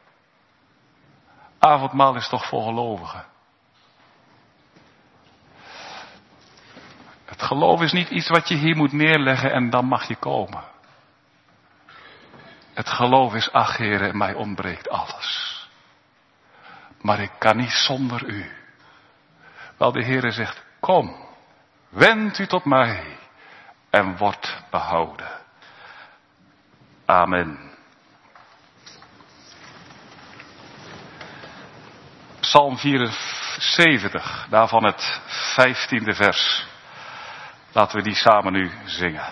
Avondmaal is toch voor gelovigen. Het geloof is niet iets wat je hier moet neerleggen en dan mag je komen. Het geloof is, ach Heere, mij ontbreekt alles. Maar ik kan niet zonder u. Wel, de Heere zegt, kom, wend u tot mij en word behouden. Amen. Psalm zeventig, daarvan het vijftiende vers. Laten we die samen nu zingen.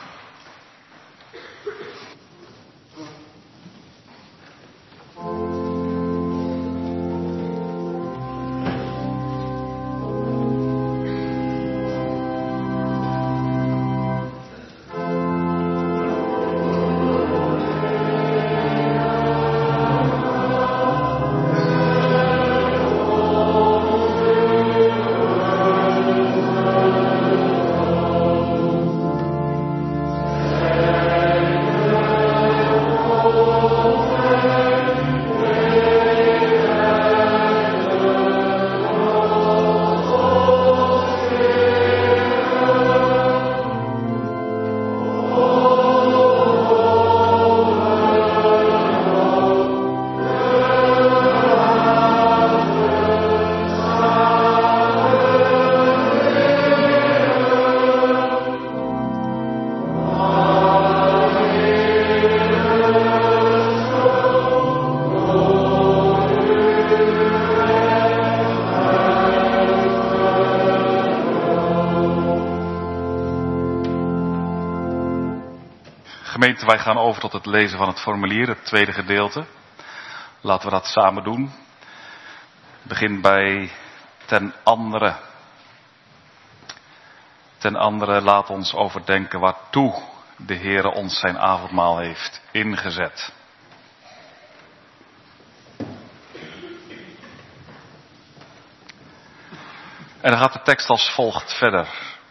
Gemeente, wij gaan over tot het lezen van het formulier, het tweede gedeelte. Laten we dat samen doen. Begin bij ten andere. Ten andere laat ons overdenken waartoe de Heere ons zijn avondmaal heeft ingezet. En dan gaat de tekst als volgt verder.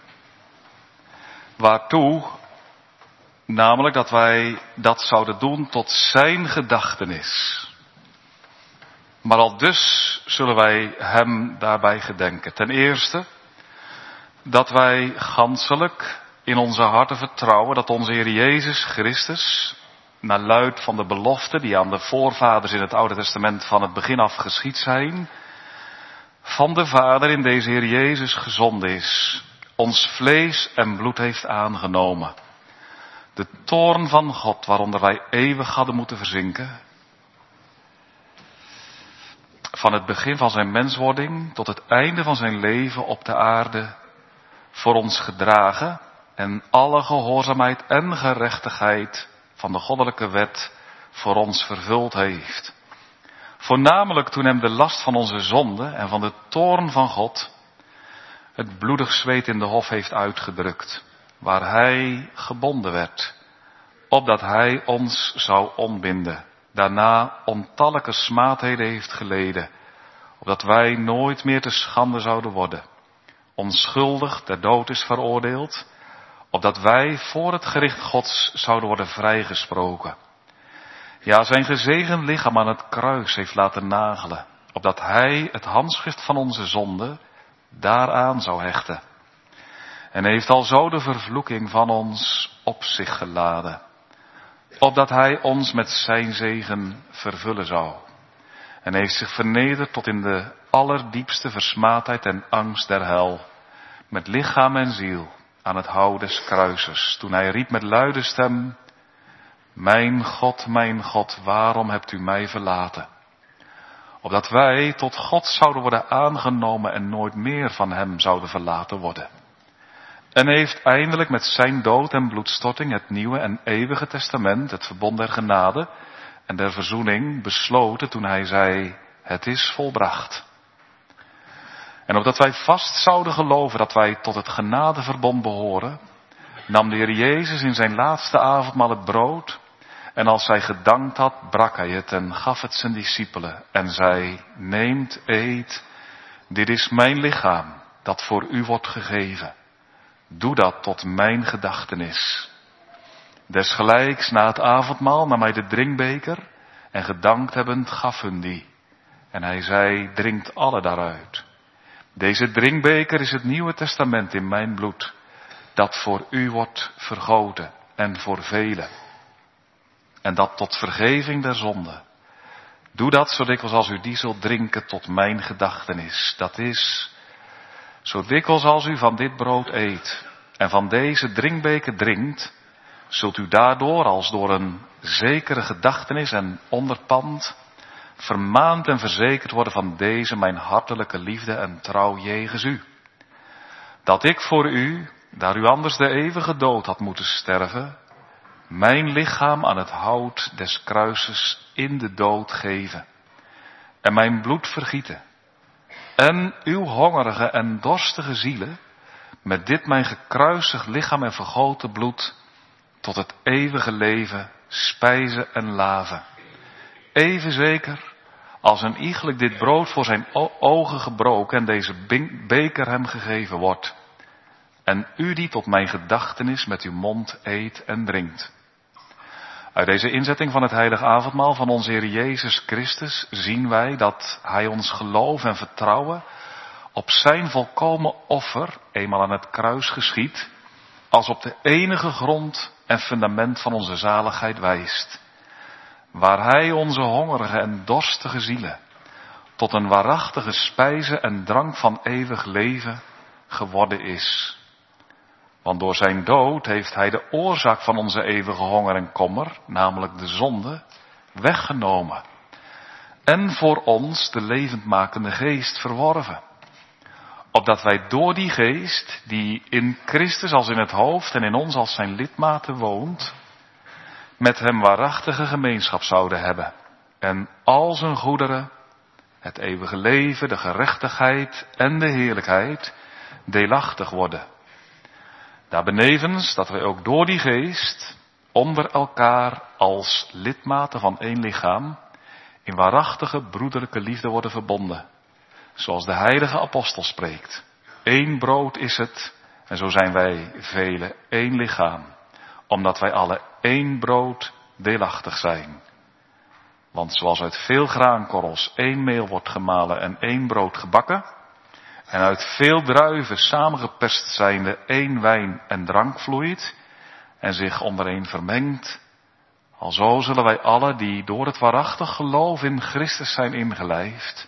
Waartoe, namelijk dat wij dat zouden doen tot zijn gedachtenis. Maar al dus zullen wij hem daarbij gedenken. Ten eerste, dat wij ganselijk in onze harten vertrouwen dat onze Heer Jezus Christus, naar luid van de beloften die aan de voorvaders in het Oude Testament van het begin af geschied zijn, van de Vader in deze Heer Jezus gezonden is, ons vlees en bloed heeft aangenomen. De toorn van God waaronder wij eeuwig hadden moeten verzinken, van het begin van zijn menswording tot het einde van zijn leven op de aarde, voor ons gedragen en alle gehoorzaamheid en gerechtigheid van de goddelijke wet voor ons vervuld heeft. Voornamelijk toen hem de last van onze zonde en van de toorn van God het bloedig zweet in de hof heeft uitgedrukt, waar hij gebonden werd, opdat hij ons zou ontbinden. Daarna ontallijke smaadheden heeft geleden, opdat wij nooit meer te schande zouden worden. Onschuldig ter dood is veroordeeld, opdat wij voor het gericht Gods zouden worden vrijgesproken. Ja, zijn gezegend lichaam aan het kruis heeft laten nagelen, opdat hij het handschrift van onze zonde daaraan zou hechten. En heeft alzo de vervloeking van ons op zich geladen, opdat hij ons met zijn zegen vervullen zou. En heeft zich vernederd tot in de allerdiepste versmaadheid en angst der hel, met lichaam en ziel aan het hout des kruises, toen hij riep met luide stem: Mijn God, mijn God, waarom hebt u mij verlaten? Opdat wij tot God zouden worden aangenomen en nooit meer van hem zouden verlaten worden. En heeft eindelijk met zijn dood en bloedstorting het nieuwe en eeuwige testament, het verbond der genade en der verzoening, besloten toen hij zei: Het is volbracht. En opdat wij vast zouden geloven dat wij tot het genadeverbond behoren, nam de Heer Jezus in zijn laatste avondmaal het brood, en als hij gedankt had, brak hij het en gaf het zijn discipelen en zei: Neemt, eet, dit is mijn lichaam, dat voor u wordt gegeven. Doe dat tot mijn gedachtenis. Desgelijks na het avondmaal nam hij de drinkbeker en gedankt hebbend gaf hun die. En hij zei: Drinkt alle daaruit. Deze drinkbeker is het Nieuwe Testament in mijn bloed, dat voor u wordt vergoten en voor velen. En dat tot vergeving der zonde. Doe dat zo dikwijls als u die zult drinken tot mijn gedachtenis. Dat is, zo dikwijls als u van dit brood eet en van deze drinkbeker drinkt, zult u daardoor als door een zekere gedachtenis en onderpand vermaand en verzekerd worden van deze mijn hartelijke liefde en trouw jegens u. Dat ik voor u, daar u anders de eeuwige dood had moeten sterven, mijn lichaam aan het hout des kruises in de dood geven en mijn bloed vergieten en uw hongerige en dorstige zielen met dit mijn gekruisigd lichaam en vergoten bloed tot het eeuwige leven spijzen en laven. Even zeker als een iegelijk dit brood voor zijn ogen gebroken en deze beker hem gegeven wordt. En u die tot mijn gedachtenis met uw mond eet en drinkt. Uit deze inzetting van het heilige avondmaal van onze Heer Jezus Christus zien wij dat Hij ons geloof en vertrouwen op zijn volkomen offer eenmaal aan het kruis geschiet, als op de enige grond en fundament van onze zaligheid wijst. Waar Hij onze hongerige en dorstige zielen tot een waarachtige spijze en drank van eeuwig leven geworden is. Want door zijn dood heeft Hij de oorzaak van onze eeuwige honger en kommer, namelijk de zonde, weggenomen. En voor ons de levendmakende geest verworven. Opdat wij door die geest, die in Christus als in het hoofd en in ons als zijn lidmaten woont, met hem waarachtige gemeenschap zouden hebben. En al zijn goederen, het eeuwige leven, de gerechtigheid en de heerlijkheid, deelachtig worden. Daarbenevens dat wij ook door die geest onder elkaar als lidmaten van één lichaam in waarachtige broederlijke liefde worden verbonden. Zoals de heilige apostel spreekt. Eén brood is het en zo zijn wij velen één lichaam. Omdat wij alle één brood deelachtig zijn. Want zoals uit veel graankorrels één meel wordt gemalen en één brood gebakken, en uit veel druiven samengeperst zijnde één wijn en drank vloeit, en zich ondereen vermengt, alzo zullen wij alle die door het waarachtig geloof in Christus zijn ingelijfd,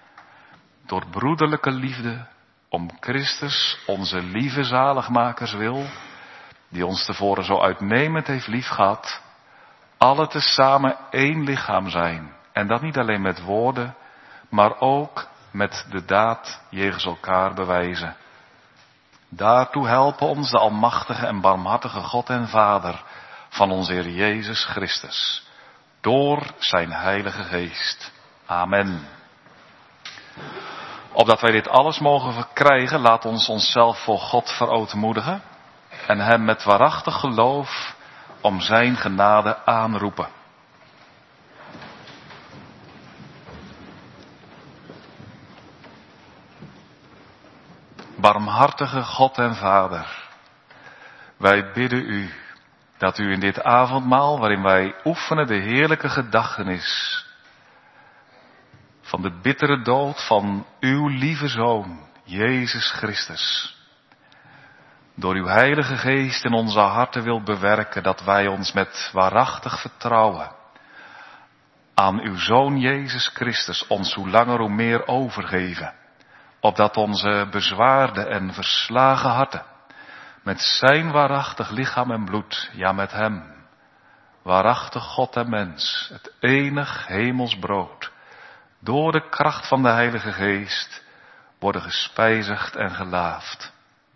door broederlijke liefde om Christus, onze lieve zaligmakers wil, die ons tevoren zo uitnemend heeft liefgehad, alle tezamen één lichaam zijn. En dat niet alleen met woorden, maar ook met de daad jegens elkaar bewijzen. Daartoe helpen ons de almachtige en barmhartige God en Vader van onze Heer Jezus Christus, door zijn Heilige Geest. Amen. Opdat wij dit alles mogen verkrijgen, laat ons onszelf voor God verootmoedigen en hem met waarachtig geloof om zijn genade aanroepen. Barmhartige God en Vader, wij bidden u dat u in dit avondmaal, waarin wij oefenen de heerlijke gedachtenis van de bittere dood van uw lieve Zoon, Jezus Christus, door uw Heilige Geest in onze harten wilt bewerken, dat wij ons met waarachtig vertrouwen aan uw Zoon Jezus Christus ons hoe langer hoe meer overgeven, opdat onze bezwaarde en verslagen harten met zijn waarachtig lichaam en bloed, ja met hem, waarachtig God en mens, het enig hemels brood, door de kracht van de Heilige Geest worden gespijzigd en gelaafd.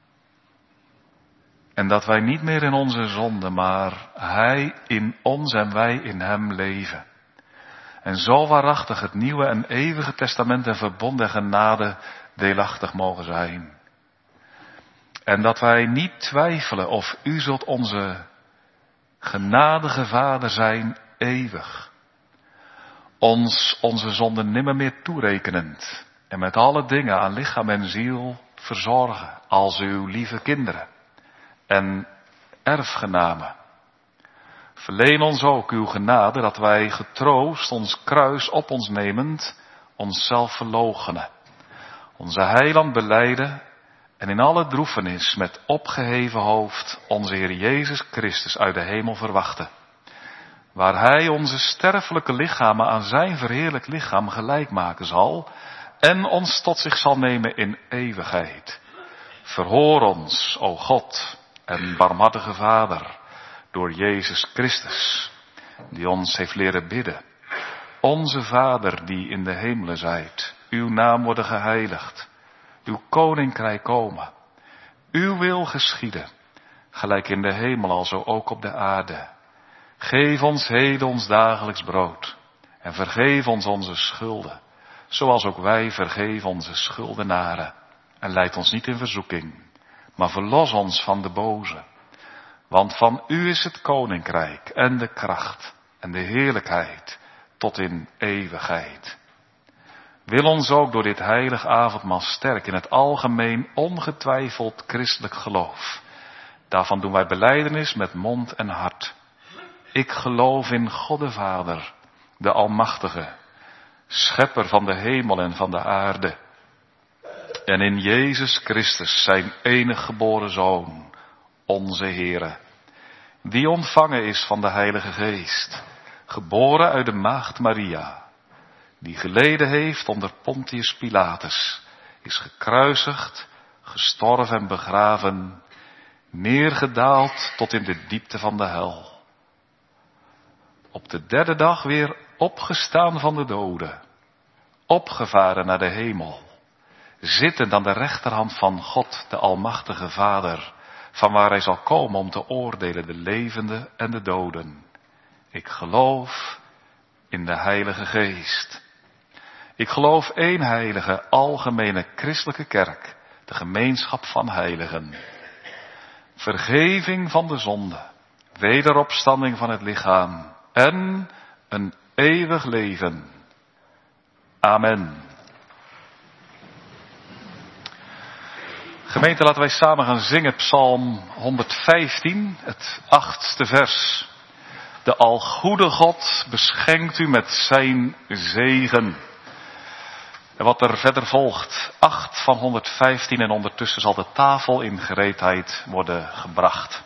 En dat wij niet meer in onze zonde, maar Hij in ons en wij in Hem leven. En zo waarachtig het nieuwe en eeuwige testament en verbond en genade deelachtig mogen zijn. En dat wij niet twijfelen of U zult onze genadige Vader zijn eeuwig. Ons onze zonde nimmer meer toerekenend. En met alle dingen aan lichaam en ziel verzorgen als uw lieve kinderen. En erfgenamen. Verleen ons ook uw genade dat wij getroost ons kruis op ons nemend onszelf verloochenen. Onze heiland belijden en in alle droefenis met opgeheven hoofd onze Heer Jezus Christus uit de hemel verwachten. Waar Hij onze sterfelijke lichamen aan zijn verheerlijk lichaam gelijk maken zal en ons tot zich zal nemen in eeuwigheid. Verhoor ons, o God en barmhartige Vader, door Jezus Christus, die ons heeft leren bidden. Onze Vader die in de hemelen zijt, uw naam worden geheiligd, uw koninkrijk komen, uw wil geschieden, gelijk in de hemel alzo ook op de aarde. Geef ons heden ons dagelijks brood en vergeef ons onze schulden, zoals ook wij vergeven onze schuldenaren. En leid ons niet in verzoeking, maar verlos ons van de boze. Want van u is het koninkrijk en de kracht en de heerlijkheid tot in eeuwigheid. Wil ons ook door dit heilig avondmaal sterken in het algemeen ongetwijfeld christelijk geloof. Daarvan doen wij belijdenis met mond en hart. Ik geloof in God de Vader, de Almachtige, schepper van de hemel en van de aarde. En in Jezus Christus, zijn enig geboren Zoon, onze Heere, die ontvangen is van de Heilige Geest, geboren uit de maagd Maria, die geleden heeft onder Pontius Pilatus, is gekruisigd, gestorven en begraven, neergedaald tot in de diepte van de hel. Op de derde dag weer opgestaan van de doden, opgevaren naar de hemel, zittend aan de rechterhand van God, de Almachtige Vader, van waar hij zal komen om te oordelen de levenden en de doden. Ik geloof in de Heilige Geest. Ik geloof één heilige, algemene christelijke kerk, de gemeenschap van heiligen. Vergeving van de zonde, wederopstanding van het lichaam en een eeuwig leven. Amen. Gemeente, laten wij samen gaan zingen Psalm honderdvijftien, het achtste vers. De algoede God beschenkt u met zijn zegen. En wat er verder volgt, acht van honderdvijftien en ondertussen zal de tafel in gereedheid worden gebracht.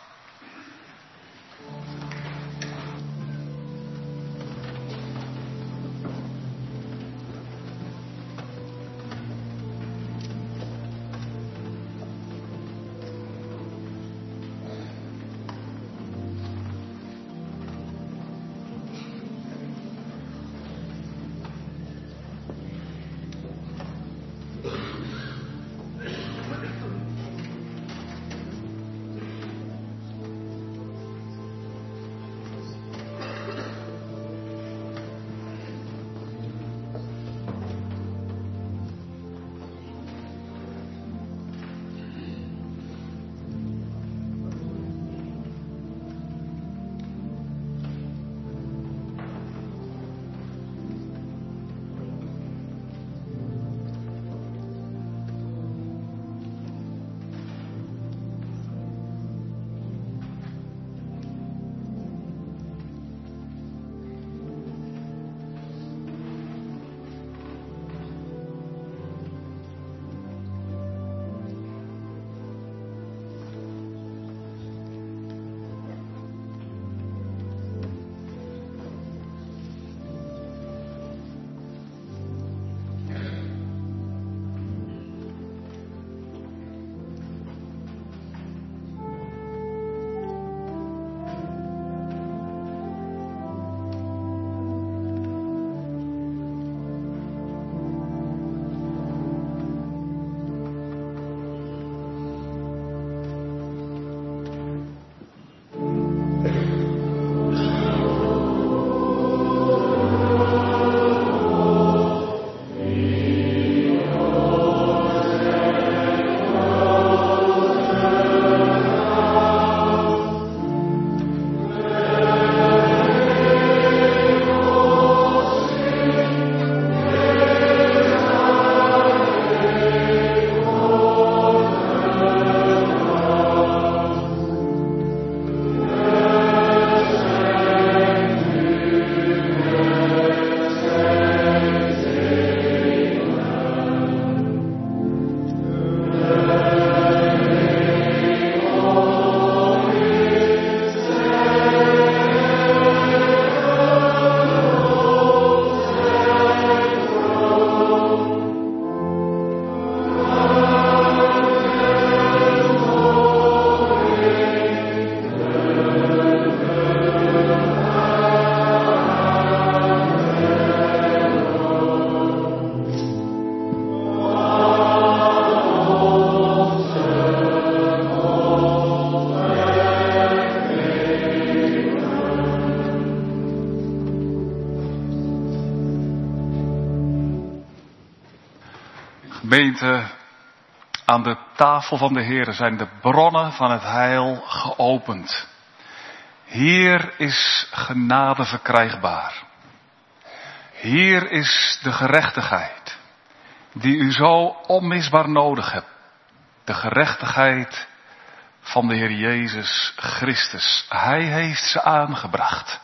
Gemeente, aan de tafel van de Heer zijn de bronnen van het heil geopend. Hier is genade verkrijgbaar. Hier is de gerechtigheid die u zo onmisbaar nodig hebt. De gerechtigheid van de Heer Jezus Christus. Hij heeft ze aangebracht.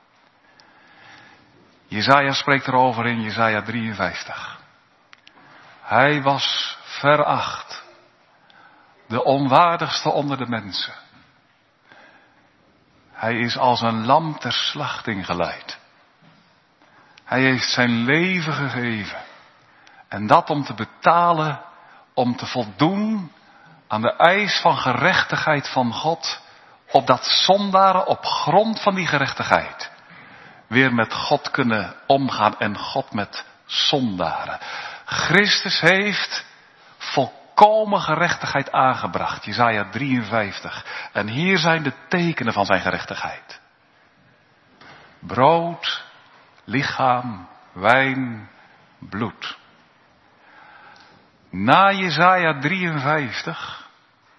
Jesaja spreekt erover in Jesaja drieënvijftig. Hij was veracht, de onwaardigste onder de mensen. Hij is als een lam ter slachting geleid. Hij heeft zijn leven gegeven. En dat om te betalen, om te voldoen aan de eis van gerechtigheid van God, opdat zondaren op grond van die gerechtigheid weer met God kunnen omgaan en God met zondaren. Christus heeft volkomen gerechtigheid aangebracht. Jesaja drieënvijftig. En hier zijn de tekenen van zijn gerechtigheid. Brood, lichaam, wijn, bloed. Na Jesaja drieënvijftig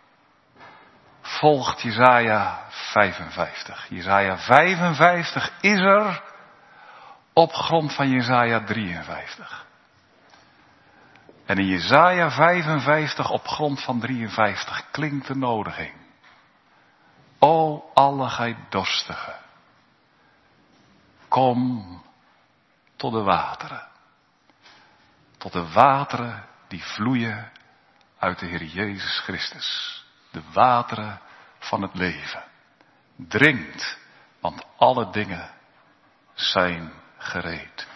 volgt Jesaja vijfenvijftig. Jesaja vijfenvijftig is er op grond van Jesaja drieënvijftig. En in Jesaja vijfenvijftig op grond van drieënvijftig klinkt de nodiging. O alle gij dorstigen, kom tot de wateren. Tot de wateren die vloeien uit de Heer Jezus Christus. De wateren van het leven. Drinkt, want alle dingen zijn gereed.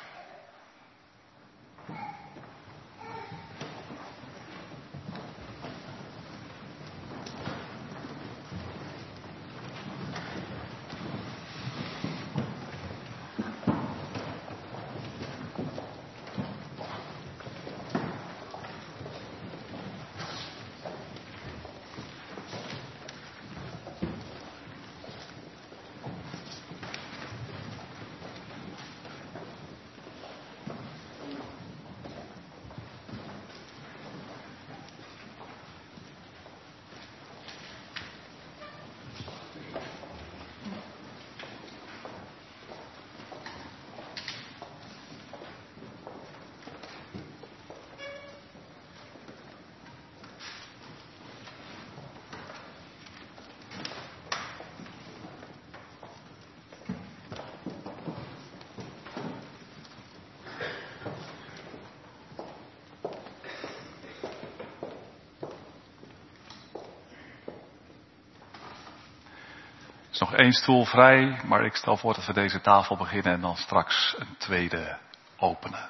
Er is nog één stoel vrij, maar ik stel voor dat we deze tafel beginnen en dan straks een tweede openen.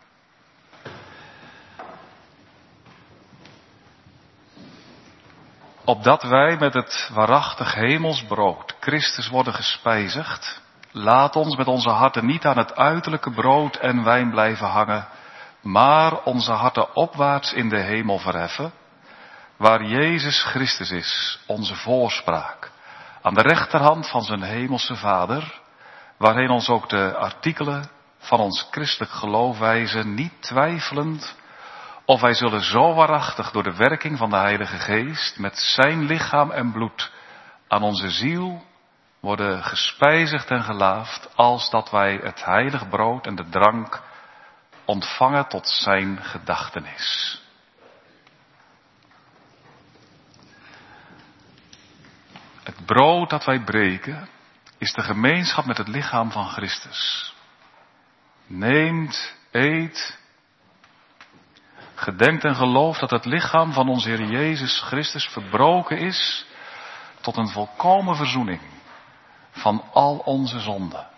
Opdat wij met het waarachtig hemels brood Christus worden gespijzigd, laat ons met onze harten niet aan het uiterlijke brood en wijn blijven hangen, maar onze harten opwaarts in de hemel verheffen, waar Jezus Christus is, onze voorspraak, aan de rechterhand van zijn hemelse Vader, waarheen ons ook de artikelen van ons christelijk geloof wijzen, niet twijfelend of wij zullen zo waarachtig door de werking van de Heilige Geest met zijn lichaam en bloed aan onze ziel worden gespijzigd en gelaafd, als dat wij het heilig brood en de drank ontvangen tot zijn gedachtenis. Het brood dat wij breken is de gemeenschap met het lichaam van Christus. Neemt, eet, gedenkt en gelooft dat het lichaam van onze Heer Jezus Christus verbroken is tot een volkomen verzoening van al onze zonden.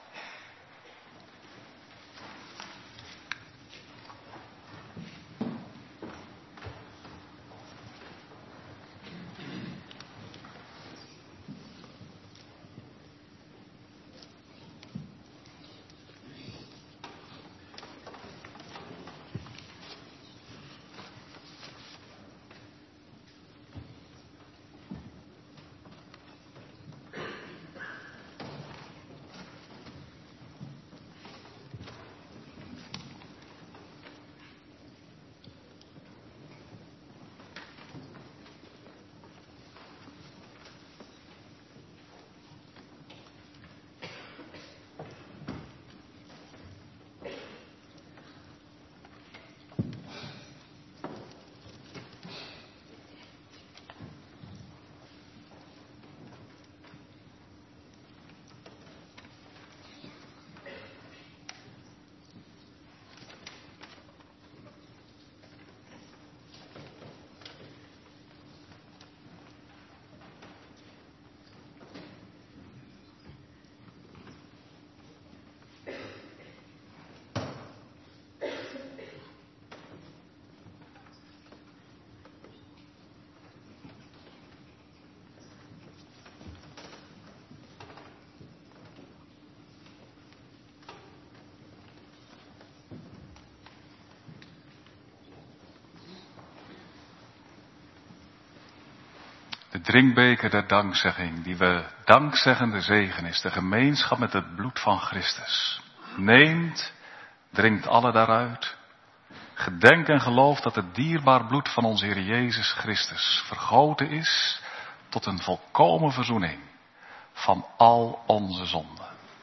De drinkbeker der dankzegging, die we dankzeggende zegen is, de gemeenschap met het bloed van Christus. Neemt, drinkt alle daaruit. Gedenk en geloof dat het dierbaar bloed van onze Heer Jezus Christus vergoten is tot een volkomen verzoening van al onze zonden.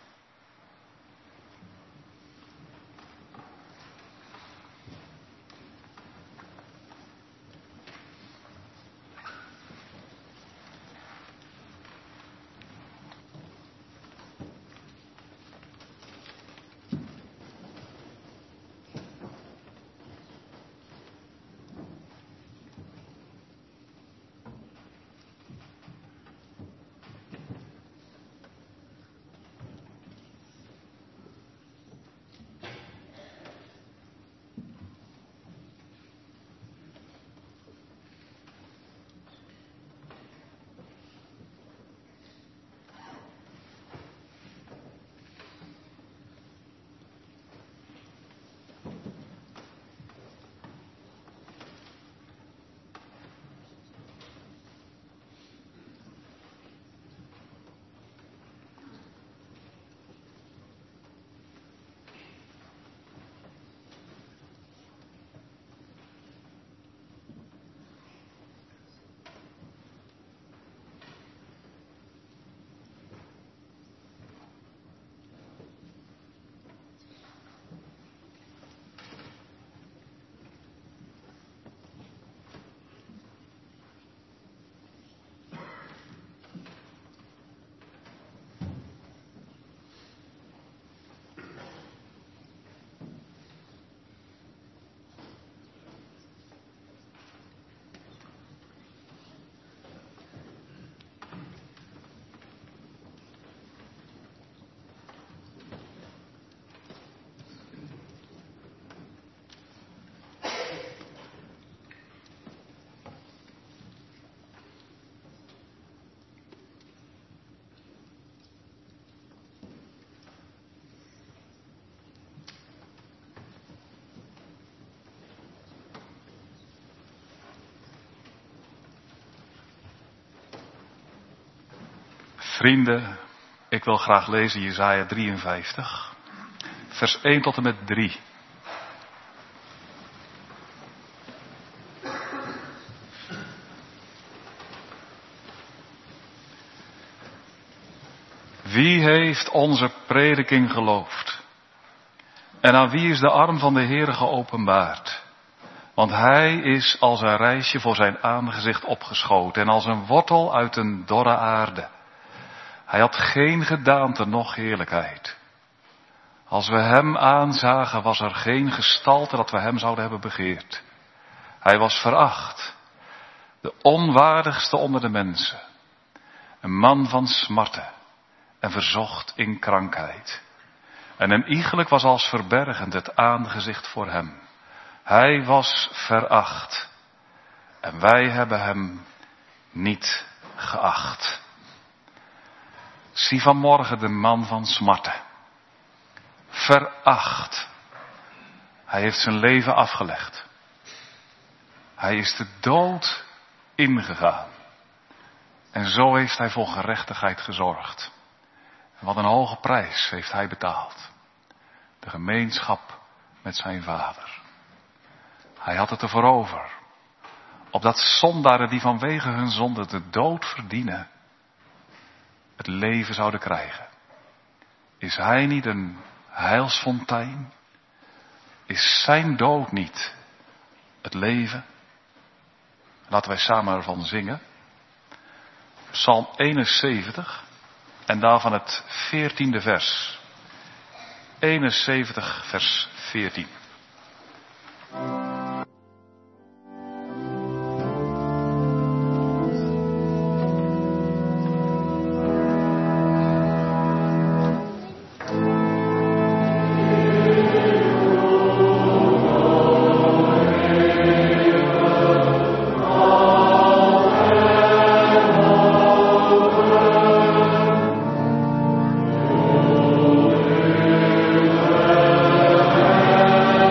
Vrienden, ik wil graag lezen Jesaja drieënvijftig, vers één tot en met drie. Wie heeft onze prediking geloofd? En aan wie is de arm van de Heere geopenbaard? Want hij is als een rijsje voor zijn aangezicht opgeschoten en als een wortel uit een dorre aarde. Hij had geen gedaante, noch heerlijkheid. Als we hem aanzagen, was er geen gestalte dat we hem zouden hebben begeerd. Hij was veracht, de onwaardigste onder de mensen. Een man van smarten en verzocht in krankheid. En een iegelijk was als verbergend het aangezicht voor hem. Hij was veracht en wij hebben hem niet geacht. Zie vanmorgen de man van smarten. Veracht. Hij heeft zijn leven afgelegd. Hij is de dood ingegaan. En zo heeft hij voor gerechtigheid gezorgd. En wat een hoge prijs heeft hij betaald. De gemeenschap met zijn vader. Hij had het ervoor over. Opdat zondaren die vanwege hun zonde de dood verdienen, het leven zouden krijgen. Is hij niet een heilsfontein? Is zijn dood niet het leven? Laten wij samen ervan zingen. Psalm eenenzeventig en daarvan het veertiende vers. eenenzeventig vers veertien. Oh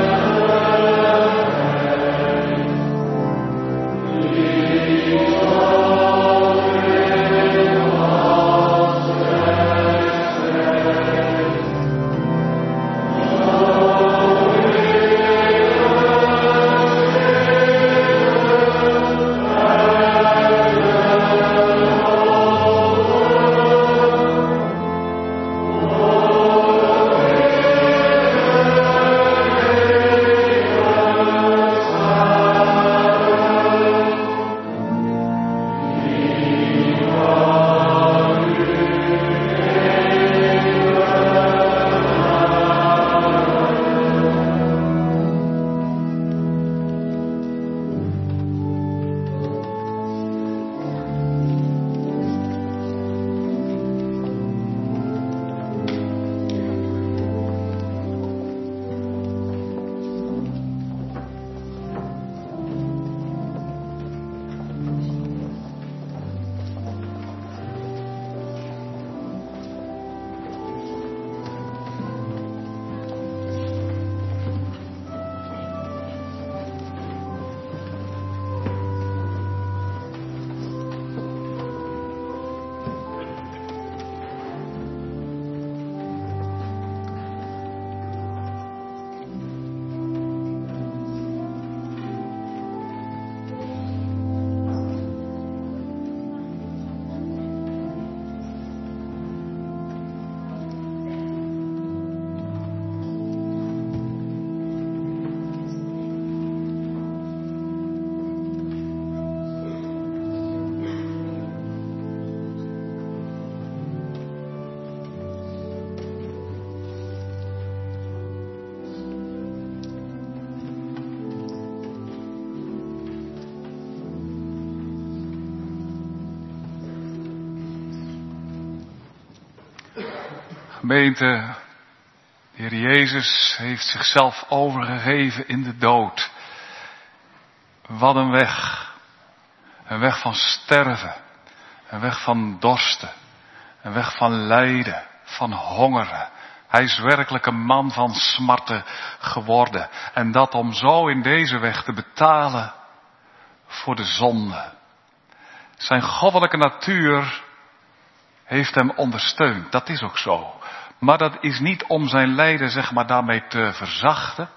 Gemeente, de Heer Jezus heeft zichzelf overgegeven in de dood. Wat een weg. Een weg van sterven. Een weg van dorsten. Een weg van lijden. Van hongeren. Hij is werkelijk een man van smarten geworden. En dat om zo in deze weg te betalen voor de zonde. Zijn goddelijke natuur heeft hem ondersteund. Dat is ook zo. Maar dat is niet om zijn lijden, zeg maar, daarmee te verzachten.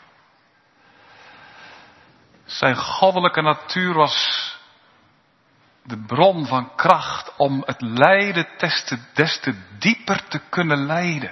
Zijn goddelijke natuur was de bron van kracht om het lijden des te, des te dieper te kunnen lijden.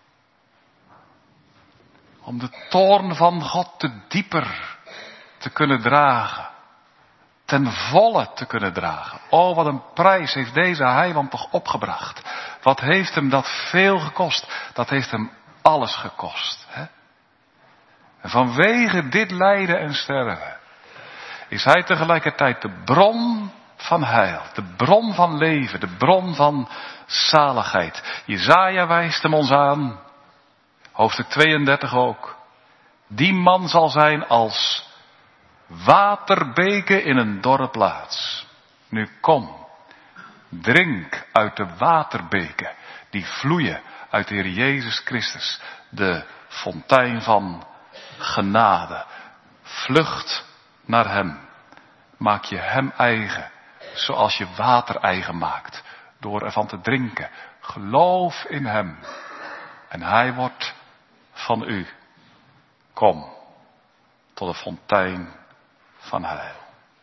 Om de toorn van God te dieper te kunnen dragen. Ten volle te kunnen dragen. Oh, wat een prijs heeft deze heiland toch opgebracht. Wat heeft hem dat veel gekost? Dat heeft hem alles gekost. Hè? En vanwege dit lijden en sterven is hij tegelijkertijd de bron van heil. De bron van leven. De bron van zaligheid. Jesaja wijst hem ons aan. Hoofdstuk tweeëndertig ook. Die man zal zijn als waterbeken in een dorre plaats. Nu kom, drink uit de waterbeken die vloeien uit de Heer Jezus Christus. De fontein van genade. Vlucht naar hem. Maak je hem eigen, zoals je water eigen maakt. Door ervan te drinken. Geloof in hem. En hij wordt van u. Kom tot de fontein van heil.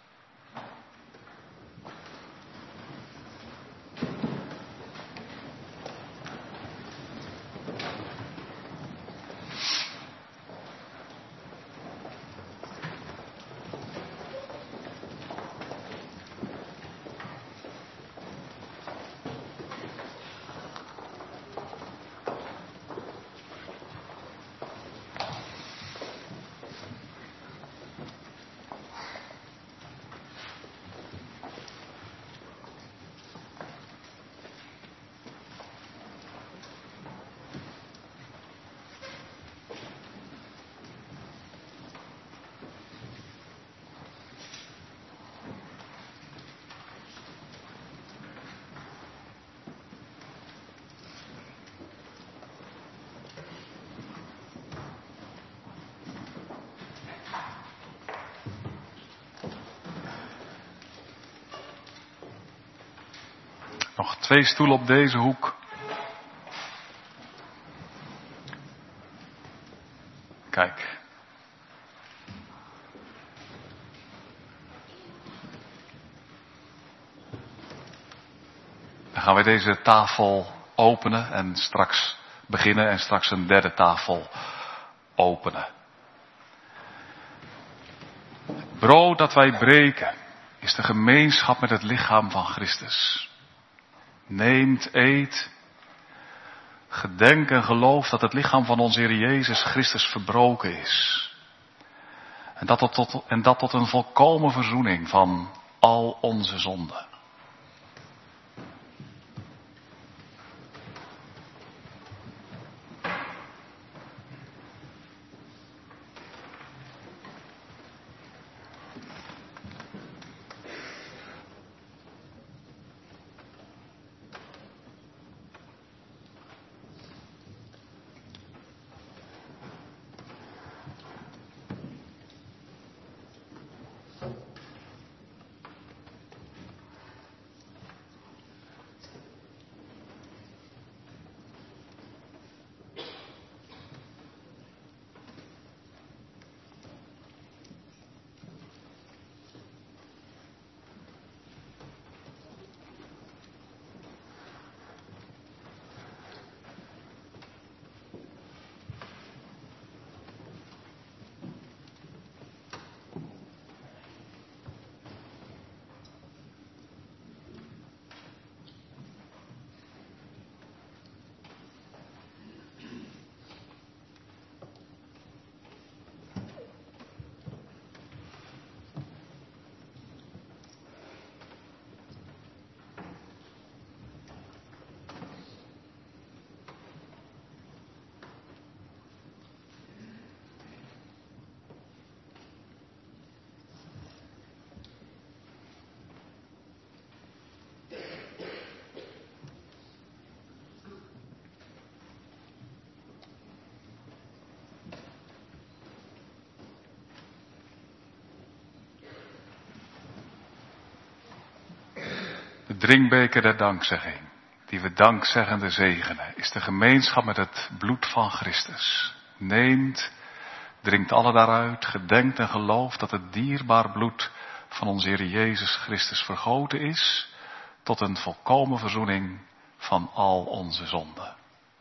Nog twee stoelen op deze hoek. Kijk. Dan gaan wij deze tafel openen en straks beginnen en straks een derde tafel openen. Het brood dat wij breken is de gemeenschap met het lichaam van Christus. Neemt, eet, gedenk en geloof dat het lichaam van onze Heer Jezus Christus verbroken is. En dat tot, en dat tot een volkomen verzoening van al onze zonden. drinkbeker der dankzegging, die we dankzeggende zegenen, is de gemeenschap met het bloed van Christus. Neemt, drinkt alle daaruit, gedenkt en gelooft dat het dierbaar bloed van onze Heer Jezus Christus vergoten is tot een volkomen verzoening van al onze zonden.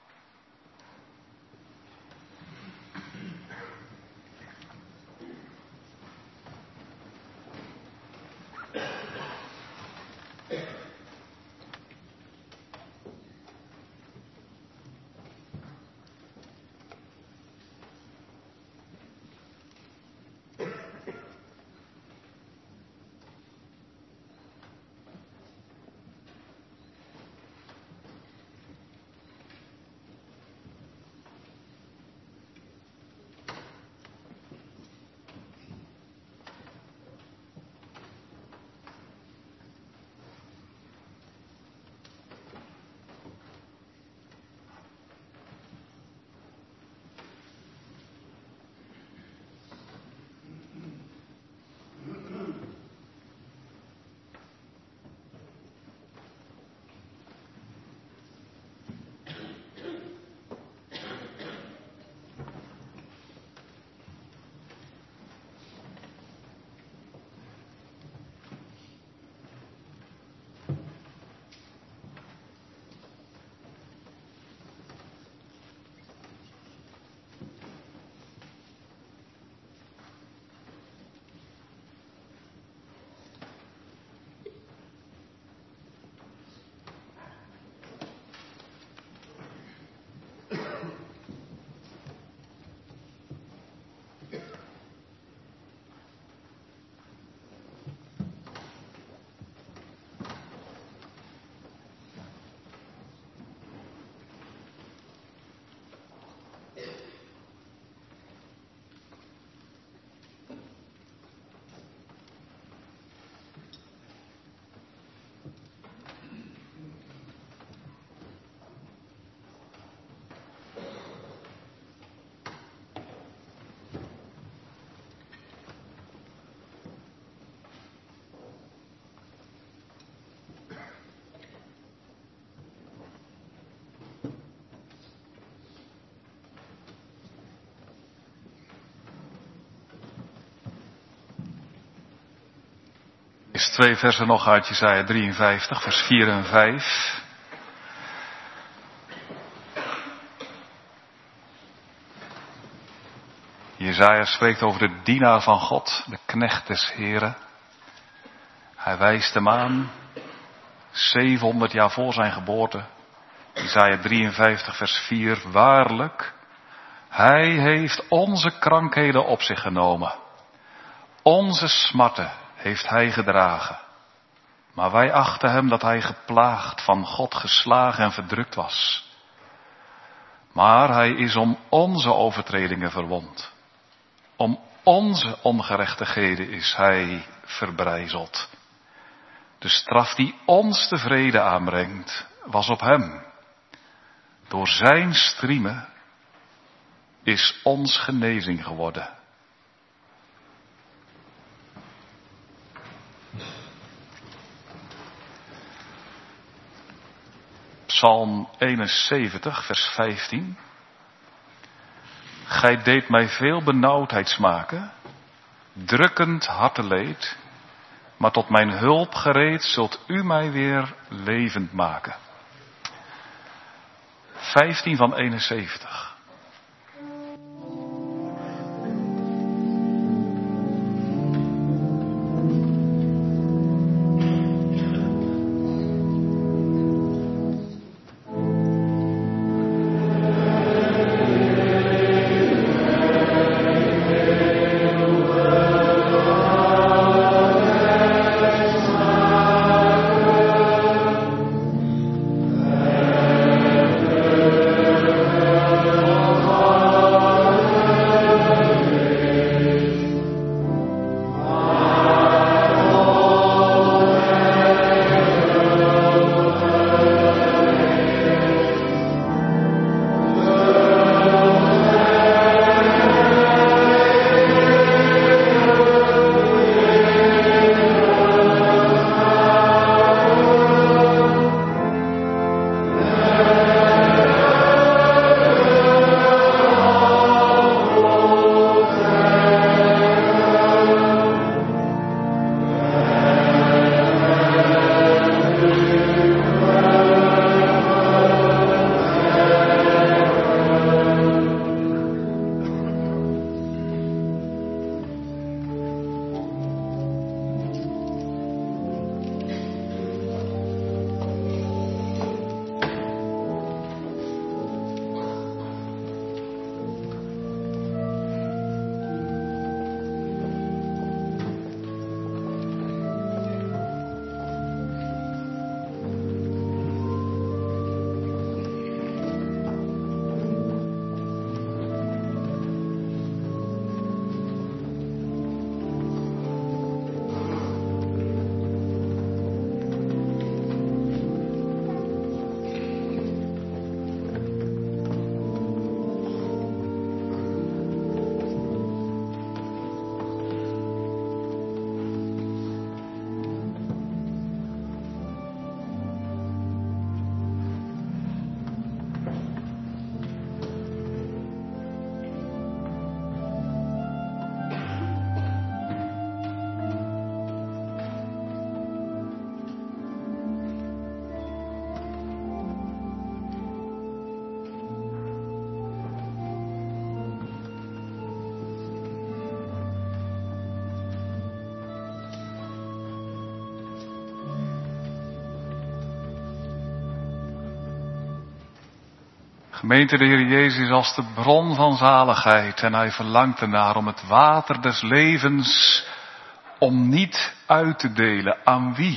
Is twee versen nog uit Jesaja drieënvijftig, vers vier en vijf. Jesaja spreekt over de dienaar van God, de knecht des Heren. Hij wijst hem aan, zevenhonderd jaar voor zijn geboorte. Jesaja drieënvijftig, vers vier. Waarlijk, hij heeft onze krankheden op zich genomen. Onze smarten heeft hij gedragen. Maar wij achten hem dat hij geplaagd, van God geslagen en verdrukt was. Maar hij is om onze overtredingen verwond. Om onze ongerechtigheden is hij verbrijzeld. De straf die ons de vrede aanbrengt, was op hem. Door zijn striemen is ons genezing geworden. Psalm eenenzeventig, vers vijftien. Gij deed mij veel benauwdheid smaken, drukkend harteleed, maar tot mijn hulp gereed zult u mij weer levend maken. vijftien van eenenzeventig. Oh Gemeente, de Heer Jezus is als de bron van zaligheid en hij verlangt ernaar om het water des levens om niet uit te delen. Aan wie?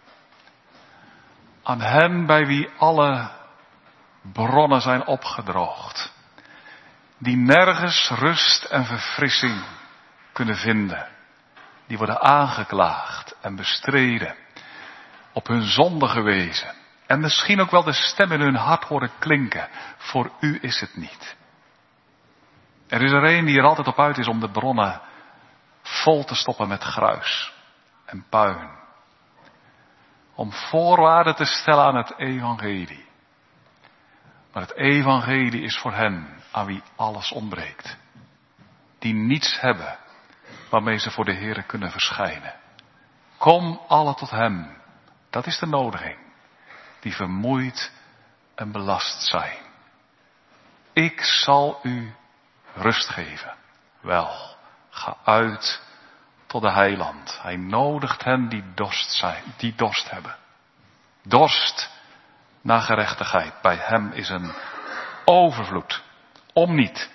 Aan hen bij wie alle bronnen zijn opgedroogd. Die nergens rust en verfrissing kunnen vinden. Die worden aangeklaagd en bestreden. Op hun zonde gewezen. En misschien ook wel de stem in hun hart horen klinken. Voor u is het niet. Er is er een die er altijd op uit is om de bronnen vol te stoppen met gruis en puin. Om voorwaarden te stellen aan het evangelie. Maar het evangelie is voor hen aan wie alles ontbreekt. Die niets hebben waarmee ze voor de Heere kunnen verschijnen. Kom alle tot hem. Dat is de nodiging. Die vermoeid en belast zijn. Ik zal u rust geven. Wel, ga uit tot de heiland. Hij nodigt hen die dorst zijn, die dorst hebben. Dorst naar gerechtigheid. Bij hem is een overvloed. Om niet.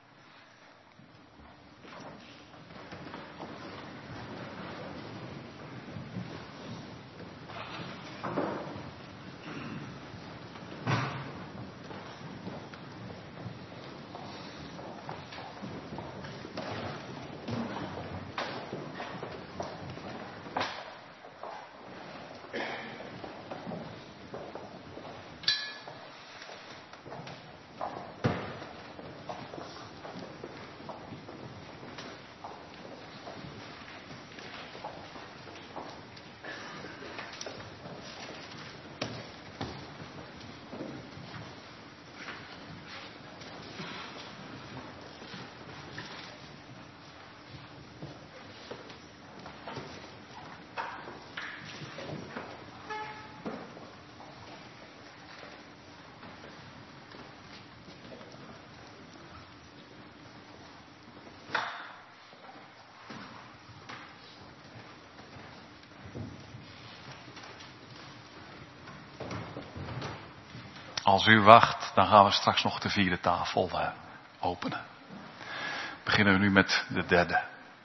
Als u wacht, dan gaan we straks nog de vierde tafel uh, openen. Beginnen we nu met de derde.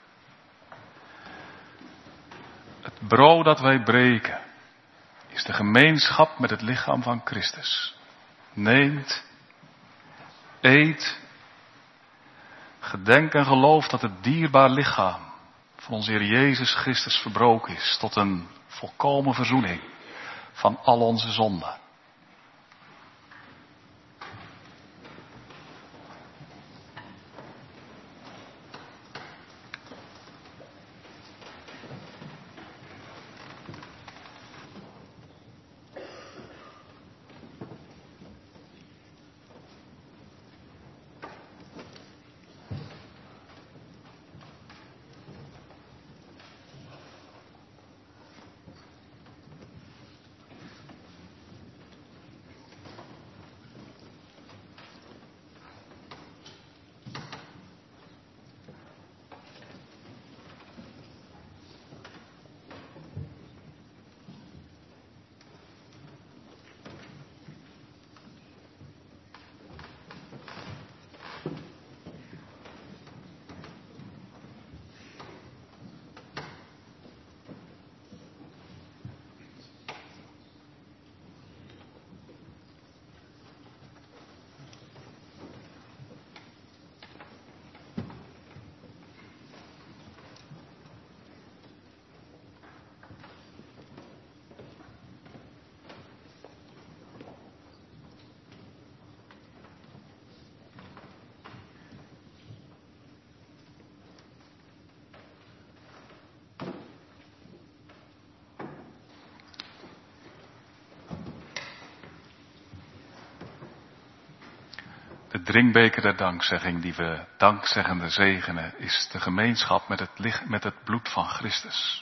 Het brood dat wij breken is de gemeenschap met het lichaam van Christus. Neemt, eet, gedenk en geloof dat het dierbaar lichaam van onze Heer Jezus Christus verbroken is tot een volkomen verzoening van al onze zonden. De drinkbeker der dankzegging die we dankzeggende zegenen is de gemeenschap met het, licht, met het bloed van Christus.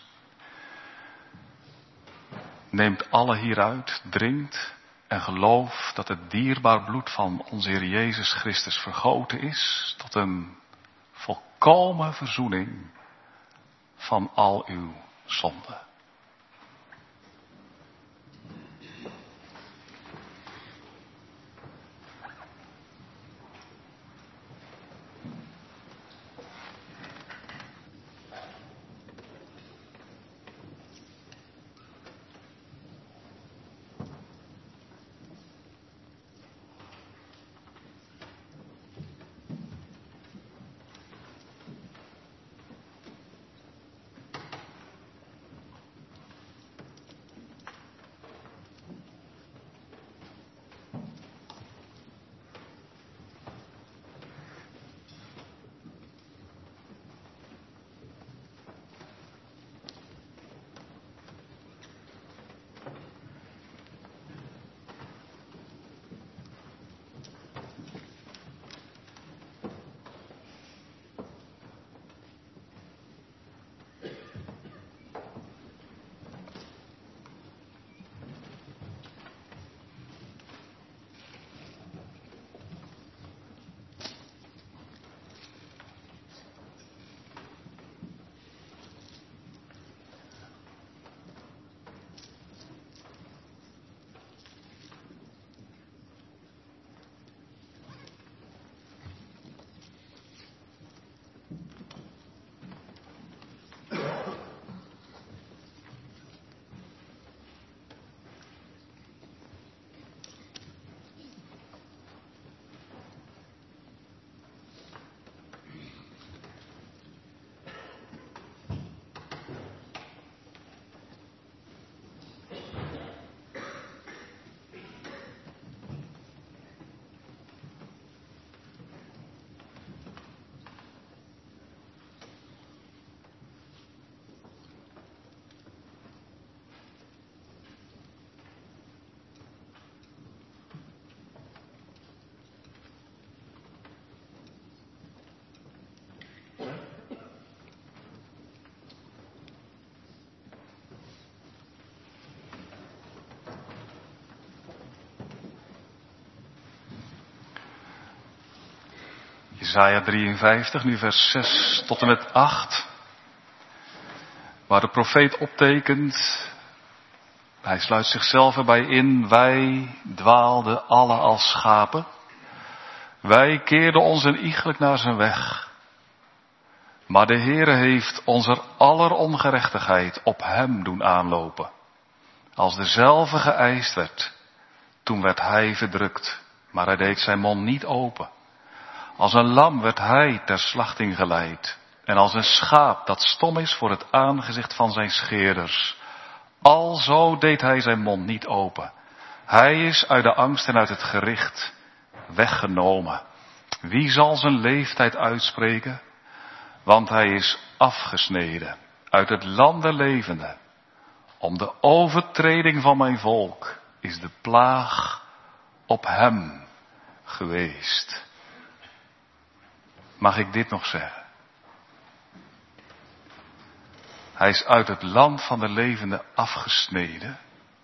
Neemt alle hieruit, drinkt en geloof dat het dierbaar bloed van onze Heer Jezus Christus vergoten is tot een volkomen verzoening van al uw zonden. Jesaja drieënvijftig, nu vers zes tot en met acht. Waar de profeet optekent, hij sluit zichzelf erbij in, wij dwaalden alle als schapen. Wij keerden ons en iegelijk naar zijn weg. Maar de Heere heeft onze aller ongerechtigheid op hem doen aanlopen. Als dezelfde geëist werd, toen werd hij verdrukt, maar hij deed zijn mond niet open. Als een lam werd hij ter slachting geleid. En als een schaap dat stom is voor het aangezicht van zijn scheerders. Alzo deed hij zijn mond niet open. Hij is uit de angst en uit het gericht weggenomen. Wie zal zijn leeftijd uitspreken? Want hij is afgesneden uit het land der levenden. Om de overtreding van mijn volk is de plaag op hem geweest. Mag ik dit nog zeggen? Hij is uit het land van de levenden afgesneden.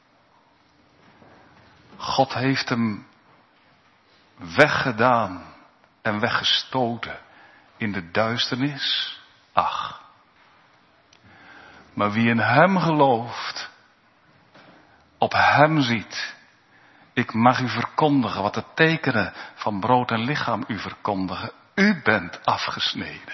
God heeft hem weggedaan en weggestoten in de duisternis. Ach. Maar wie in hem gelooft, op hem ziet. Ik mag u verkondigen wat de tekenen van brood en lichaam u verkondigen. U bent afgesneden.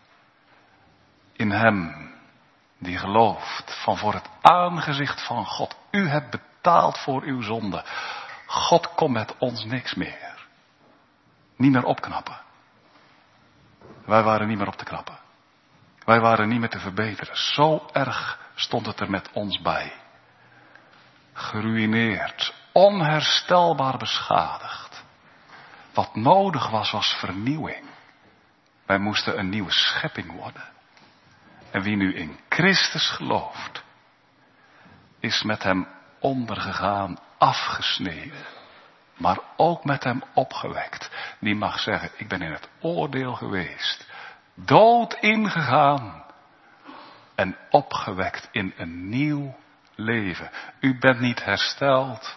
In hem die gelooft van voor het aangezicht van God. U hebt betaald voor uw zonde. God kon met ons niks meer. Niet meer opknappen. Wij waren niet meer op te knappen. Wij waren niet meer te verbeteren. Zo erg stond het er met ons bij. Geruïneerd. Onherstelbaar beschadigd. Wat nodig was, was vernieuwing. Wij moesten een nieuwe schepping worden. En wie nu in Christus gelooft, is met hem ondergegaan, afgesneden. Maar ook met hem opgewekt. Die mag zeggen, ik ben in het oordeel geweest. Dood ingegaan. En opgewekt in een nieuw leven. U bent niet hersteld.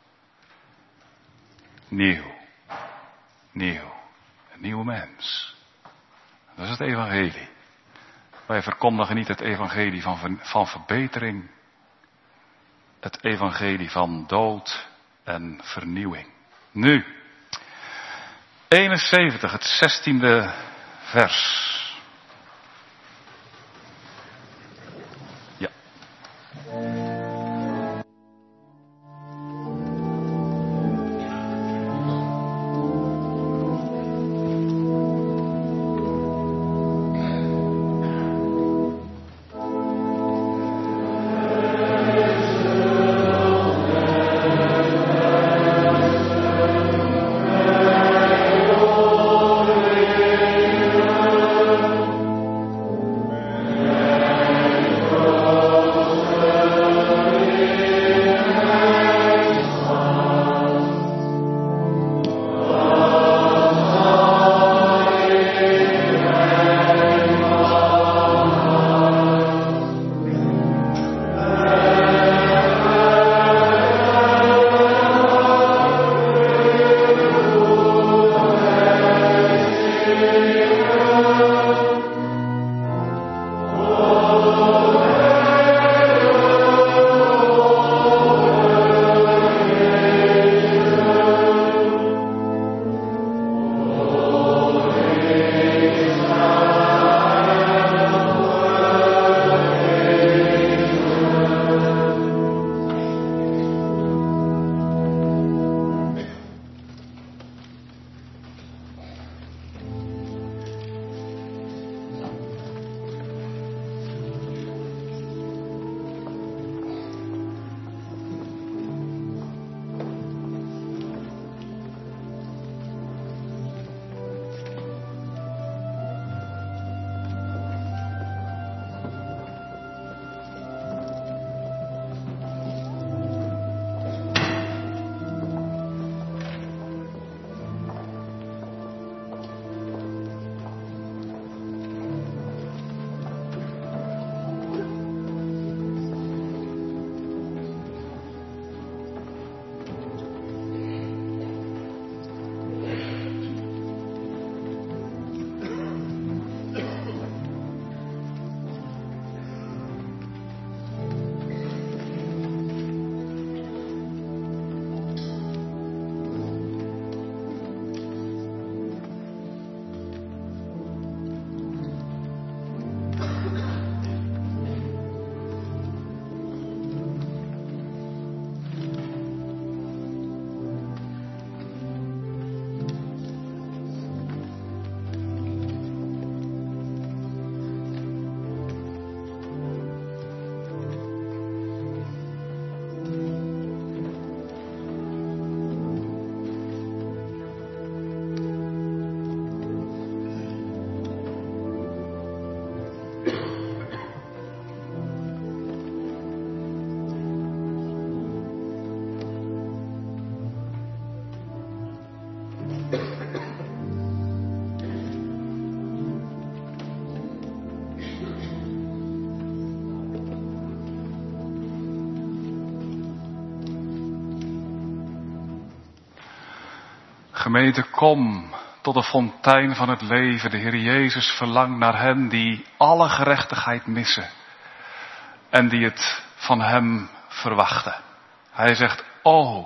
Nieuw. Nieuw. Een nieuw mens. Dat is het evangelie. Wij verkondigen niet het evangelie van, van verbetering. Het evangelie van dood en vernieuwing. Nu. eenenzeventig, het zestiende vers. Ja. Gemeente, kom tot de fontein van het leven. De Heer Jezus verlangt naar hen die alle gerechtigheid missen. En die het van hem verwachten. Hij zegt, o,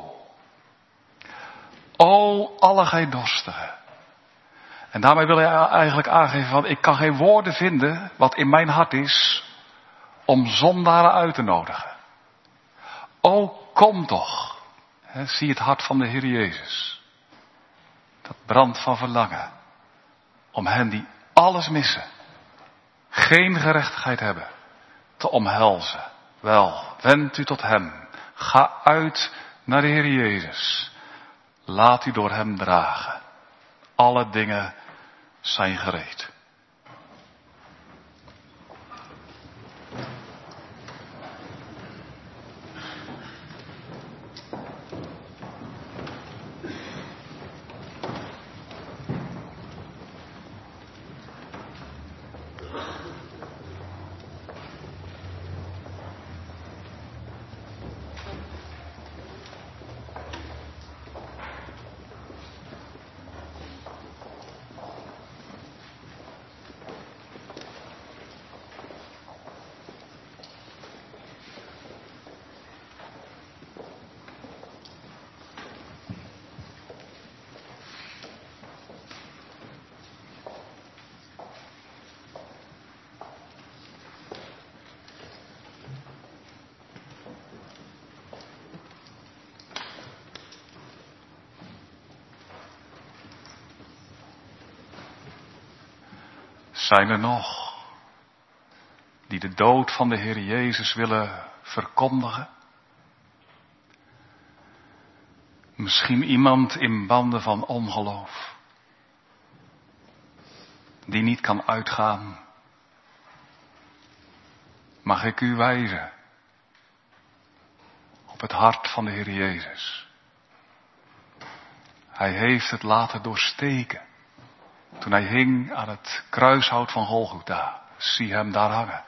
o, alle gij dorstigen. En daarmee wil hij eigenlijk aangeven van, ik kan geen woorden vinden wat in mijn hart is om zondaren uit te nodigen. O, kom toch. He, zie het hart van de Heer Jezus. Dat brandt van verlangen. Om hen die alles missen. Geen gerechtigheid hebben. Te omhelzen. Wel, wend u tot hem. Ga uit naar de Heer Jezus. Laat u door hem dragen. Alle dingen zijn gereed. Zijn er nog die de dood van de Heer Jezus willen verkondigen? Misschien iemand in banden van ongeloof, die niet kan uitgaan. Mag ik u wijzen op het hart van de Heer Jezus? Hij heeft het laten doorsteken. Toen hij hing aan het kruishout van Golgotha. Zie hem daar hangen.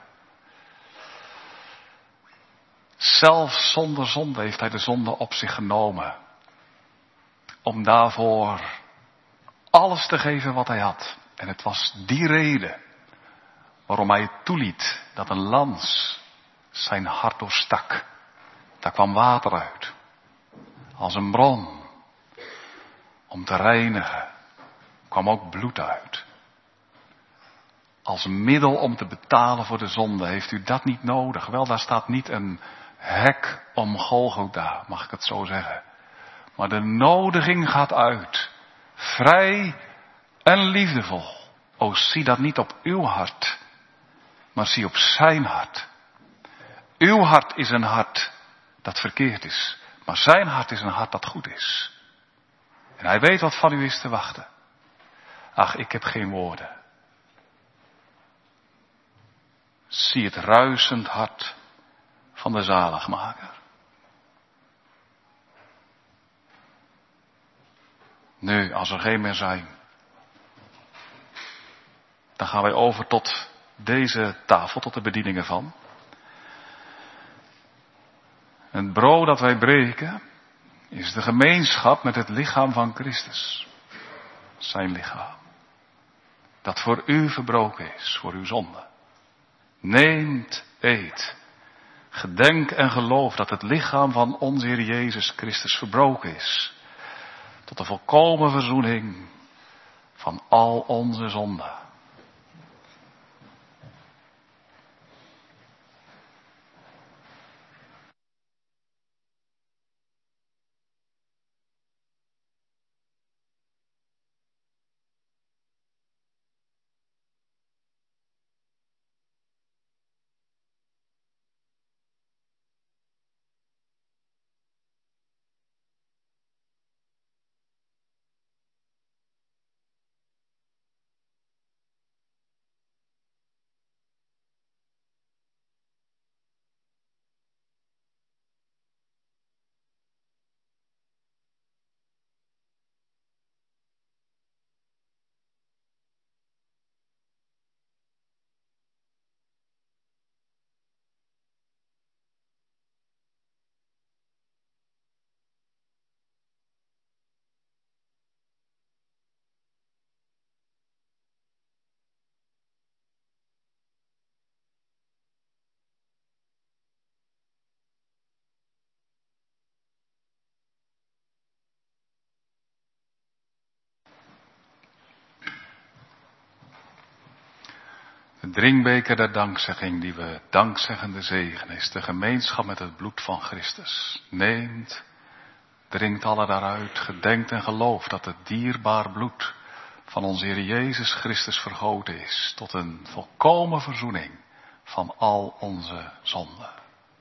Zelfs zonder zonde heeft hij de zonde op zich genomen. Om daarvoor alles te geven wat hij had. En het was die reden waarom hij het toeliet dat een lans zijn hart doorstak. Daar kwam water uit. Als een bron. Om te reinigen. Kwam ook bloed uit. Als middel om te betalen voor de zonde heeft u dat niet nodig. Wel, daar staat niet een hek om Golgotha, mag ik het zo zeggen. Maar de nodiging gaat uit. Vrij en liefdevol. O, zie dat niet op uw hart, maar zie op zijn hart. Uw hart is een hart dat verkeerd is. Maar zijn hart is een hart dat goed is. En hij weet wat van u is te wachten. Ach, ik heb geen woorden. Zie het ruisend hart van de zaligmaker. Nu, als er geen meer zijn, dan gaan wij over tot deze tafel, tot de bedieningen van. Het brood dat wij breken is de gemeenschap met het lichaam van Christus. Zijn lichaam. Dat voor u verbroken is, voor uw zonde. Neemt, eet. Gedenk en geloof dat het lichaam van onze Heer Jezus Christus verbroken is. Tot de volkomen verzoening van al onze zonden. De drinkbeker der dankzegging die we dankzeggende zegen is de gemeenschap met het bloed van Christus. Neemt, drinkt alle daaruit, gedenkt en gelooft dat het dierbaar bloed van onze Heer Jezus Christus vergoten is tot een volkomen verzoening van al onze zonden.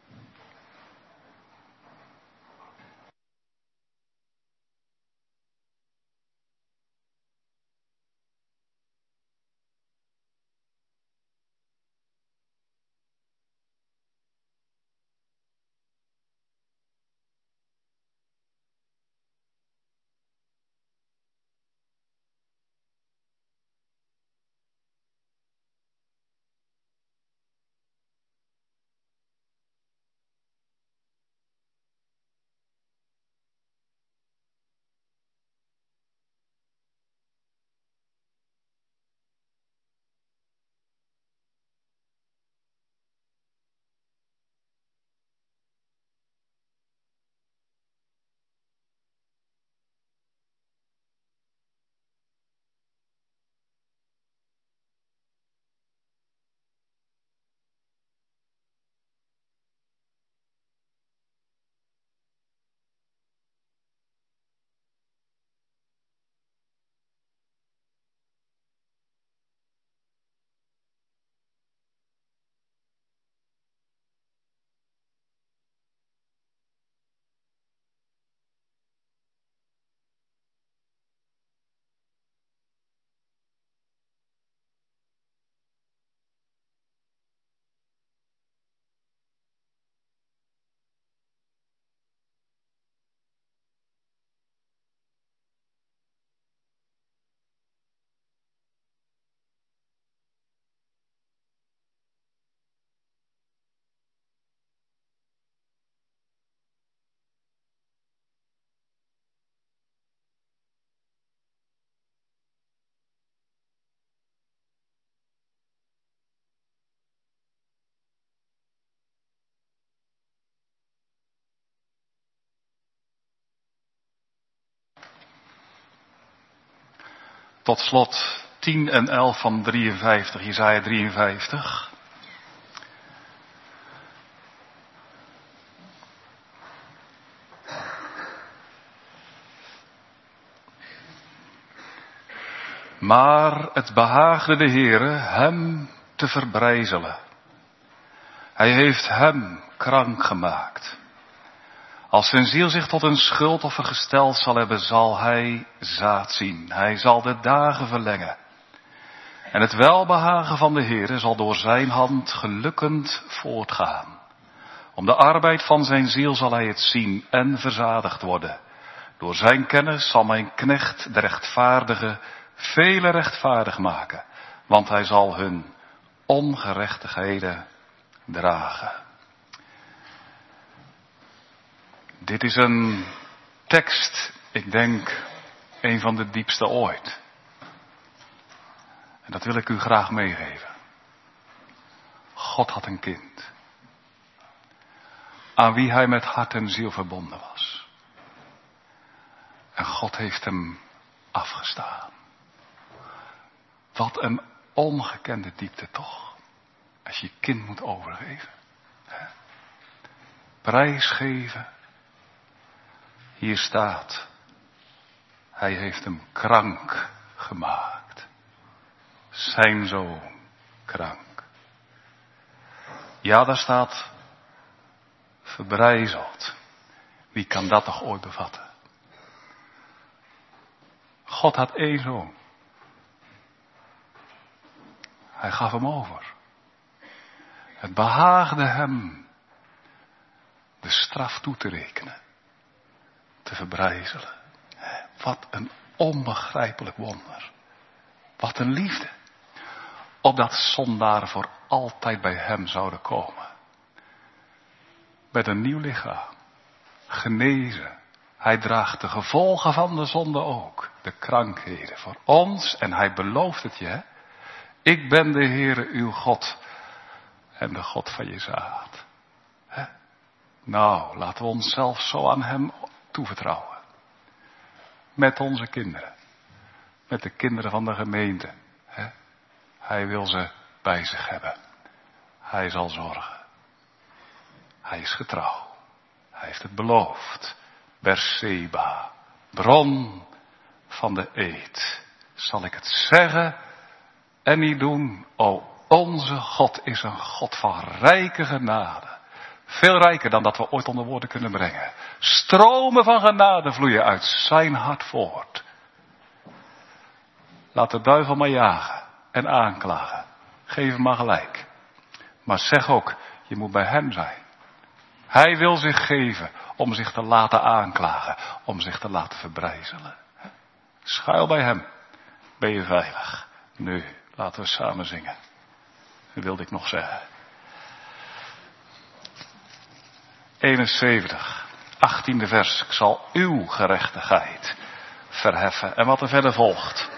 Tot slot tien en elf van drieënvijftig, Jesaja drieënvijftig. Maar het behaagde de Heere hem te verbrijzelen. Hij heeft hem krank gemaakt. Als zijn ziel zich tot een schuldoffer gesteld zal hebben, zal hij zaad zien. Hij zal de dagen verlengen. En het welbehagen van de Heere zal door zijn hand gelukkend voortgaan. Om de arbeid van zijn ziel zal hij het zien en verzadigd worden. Door zijn kennis zal mijn knecht de rechtvaardige vele rechtvaardig maken. Want hij zal hun ongerechtigheden dragen. Dit is een tekst, ik denk, een van de diepste ooit. En dat wil ik u graag meegeven. God had een kind. Aan wie hij met hart en ziel verbonden was. En God heeft hem afgestaan. Wat een ongekende diepte toch. Als je je kind moet overgeven. Prijsgeven. Hier staat. Hij heeft hem krank gemaakt. Zijn zoon krank. Ja, daar staat verbrijzeld. Wie kan dat toch ooit bevatten? God had één zoon. Hij gaf hem over. Het behaagde hem de straf toe te rekenen. Te verbrijzelen. Wat een onbegrijpelijk wonder. Wat een liefde. Opdat zondaren voor altijd bij hem zouden komen. Met een nieuw lichaam. Genezen. Hij draagt de gevolgen van de zonde ook. De krankheden voor ons. En hij belooft het je. Hè? Ik ben de Heere uw God. En de God van je zaad. Hè? Nou, laten we onszelf zo aan hem toevertrouwen. Met onze kinderen. Met de kinderen van de gemeente. Hè? Hij wil ze bij zich hebben. Hij zal zorgen. Hij is getrouw. Hij heeft het beloofd. Berseba, bron van de eed. Zal ik het zeggen en niet doen? O, onze God is een God van rijke genade. Veel rijker dan dat we ooit onder woorden kunnen brengen. Stromen van genade vloeien uit zijn hart voort. Laat de duivel maar jagen en aanklagen. Geef hem maar gelijk. Maar zeg ook, je moet bij hem zijn. Hij wil zich geven om zich te laten aanklagen. Om zich te laten verbrijzelen. Schuil bij hem. Ben je veilig. Nu, laten we samen zingen. Dat wilde ik nog zeggen. eenenzeventig, achttiende vers. Ik zal uw gerechtigheid verheffen. En wat er verder volgt.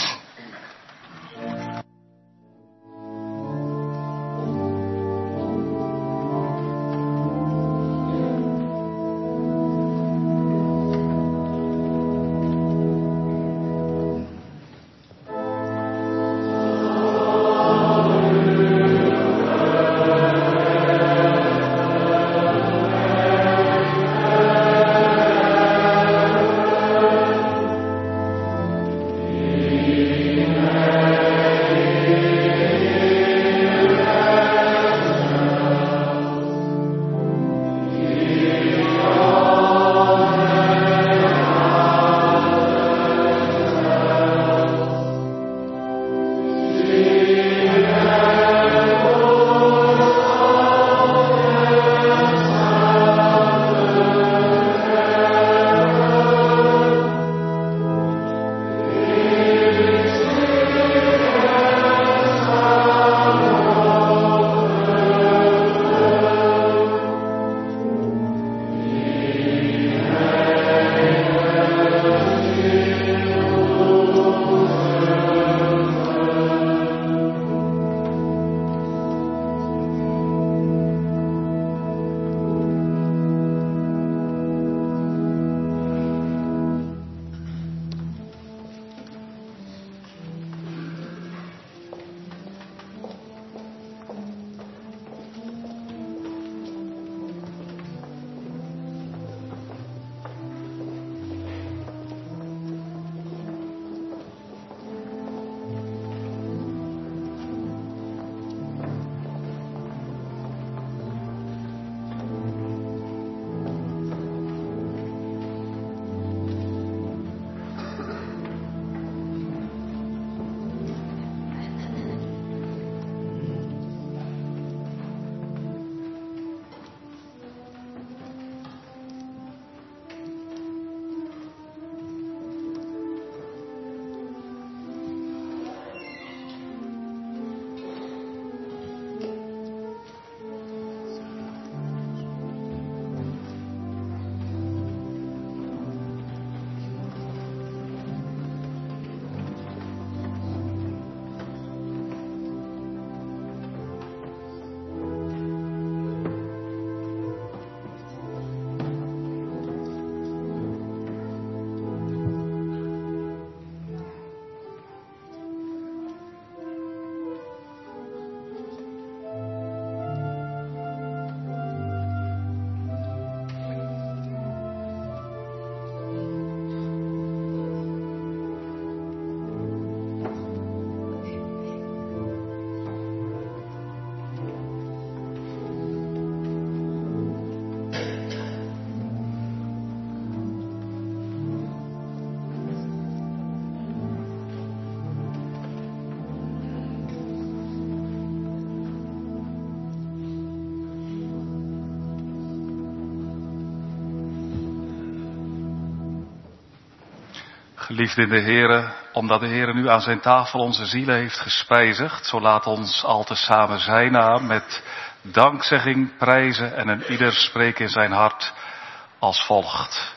Geliefd in de Heere, omdat de Heere nu aan zijn tafel onze zielen heeft gespijzigd, zo laat ons al tezamen zijn naam met dankzegging prijzen en een ieder spreekt in zijn hart als volgt.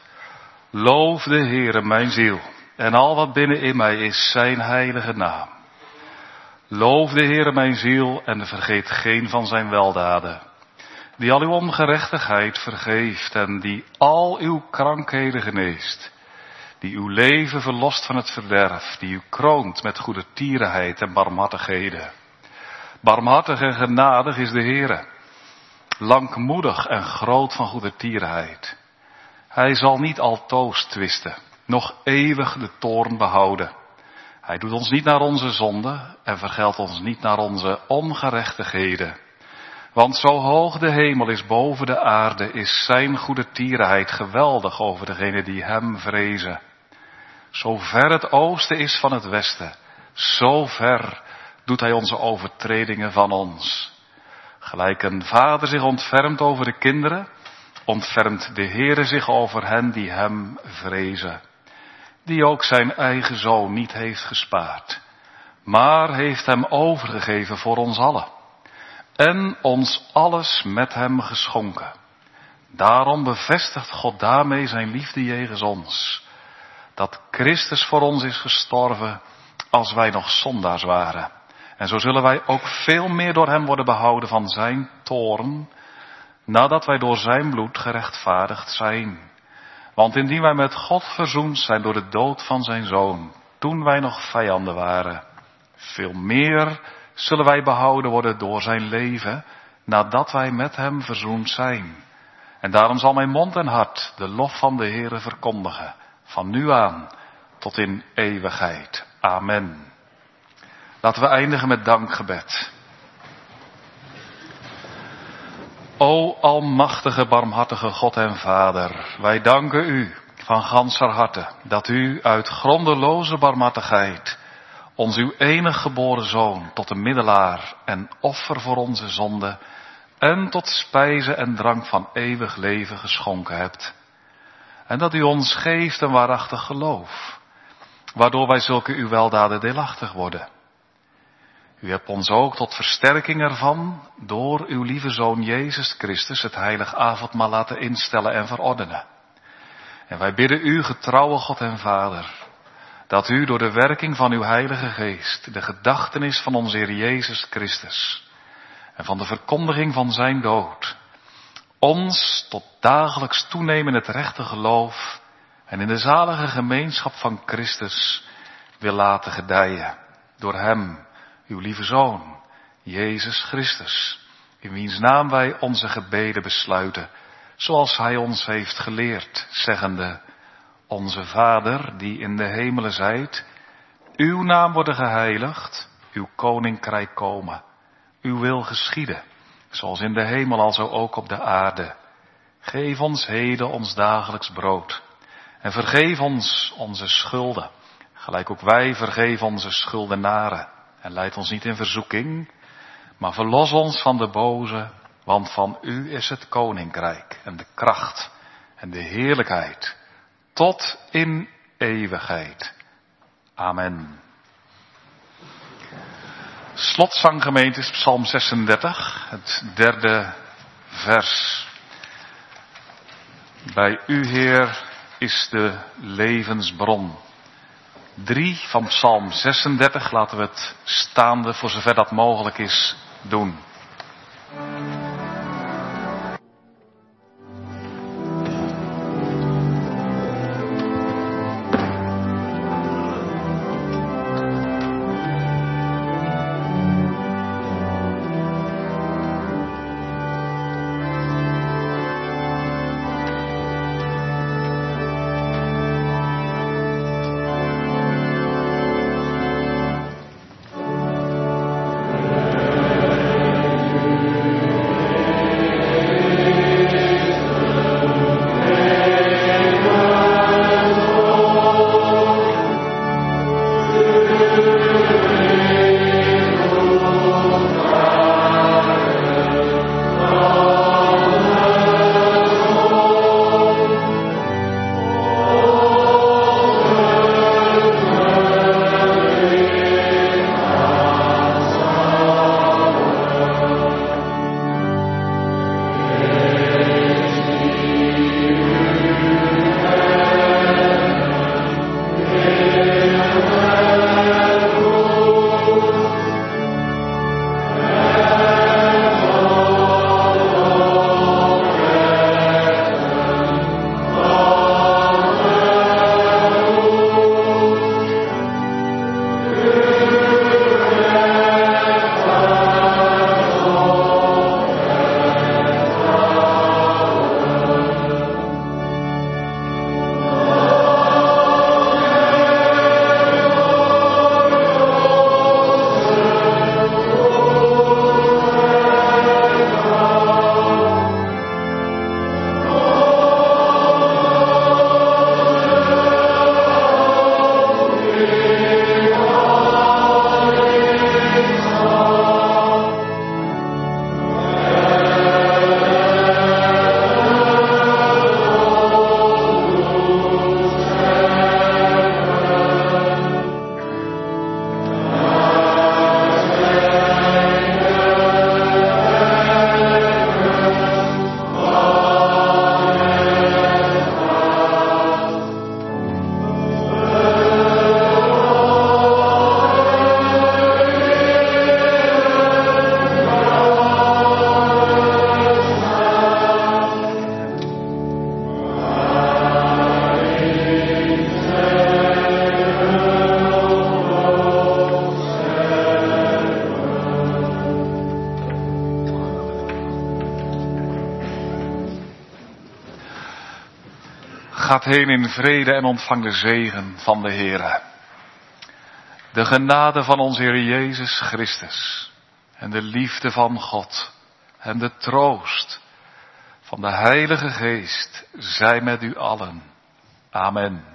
Loof de Heere mijn ziel en al wat binnen in mij is zijn heilige naam. Loof de Heere mijn ziel en vergeet geen van zijn weldaden. Die al uw ongerechtigheid vergeeft en die al uw krankheden geneest. Die uw leven verlost van het verderf, die u kroont met goede tierenheid en barmhartigheden. Barmhartig en genadig is de Heere, langmoedig en groot van goedertierenheid. Hij zal niet altoos twisten, nog eeuwig de toorn behouden. Hij doet ons niet naar onze zonden en vergeldt ons niet naar onze ongerechtigheden. Want zo hoog de hemel is boven de aarde, is zijn goedertierenheid geweldig over degenen die hem vrezen. Zo ver het oosten is van het westen, zo ver doet hij onze overtredingen van ons. Gelijk een vader zich ontfermt over de kinderen, ontfermt de Heere zich over hen die hem vrezen. Die ook zijn eigen zoon niet heeft gespaard, maar heeft hem overgegeven voor ons allen. En ons alles met hem geschonken. Daarom bevestigt God daarmee zijn liefde jegens ons. Dat Christus voor ons is gestorven als wij nog zondaars waren. En zo zullen wij ook veel meer door hem worden behouden van zijn toorn, nadat wij door zijn bloed gerechtvaardigd zijn. Want indien wij met God verzoend zijn door de dood van zijn zoon, toen wij nog vijanden waren, veel meer zullen wij behouden worden door zijn leven, nadat wij met hem verzoend zijn. En daarom zal mijn mond en hart de lof van de Heere verkondigen, van nu aan tot in eeuwigheid. Amen. Laten we eindigen met dankgebed. O almachtige, barmhartige God en Vader, wij danken u van ganser harte dat u uit grondeloze barmhartigheid ons uw enig geboren Zoon tot een middelaar en offer voor onze zonde en tot spijze en drank van eeuwig leven geschonken hebt. En dat u ons geeft een waarachtig geloof, waardoor wij zulke uw weldaden deelachtig worden. U hebt ons ook tot versterking ervan door uw lieve Zoon Jezus Christus het heilig avondmaal laten instellen en verordenen. En wij bidden u, getrouwe God en Vader, dat u door de werking van uw Heilige Geest de gedachtenis van onze Heer Jezus Christus en van de verkondiging van zijn dood ons tot dagelijks toenemen in het rechte geloof en in de zalige gemeenschap van Christus wil laten gedijen. Door hem, uw lieve Zoon, Jezus Christus, in wiens naam wij onze gebeden besluiten, zoals hij ons heeft geleerd, zeggende: Onze Vader, die in de hemelen zijt, uw naam worden geheiligd, uw koninkrijk komen, uw wil geschieden, zoals in de hemel alzo ook op de aarde. Geef ons heden ons dagelijks brood en vergeef ons onze schulden, gelijk ook wij vergeven onze schuldenaren. En leid ons niet in verzoeking, maar verlos ons van de boze, want van u is het koninkrijk en de kracht en de heerlijkheid tot in eeuwigheid. Amen. Slotzanggemeente is Psalm zesendertig, het derde vers. Bij u, Heer, is de levensbron. drie van Psalm zesendertig, laten we het staande voor zover dat mogelijk is doen. gaat heen in vrede en ontvang de zegen van de Heere. De genade van onze Heer Jezus Christus en de liefde van God en de troost van de Heilige Geest zij met u allen. Amen.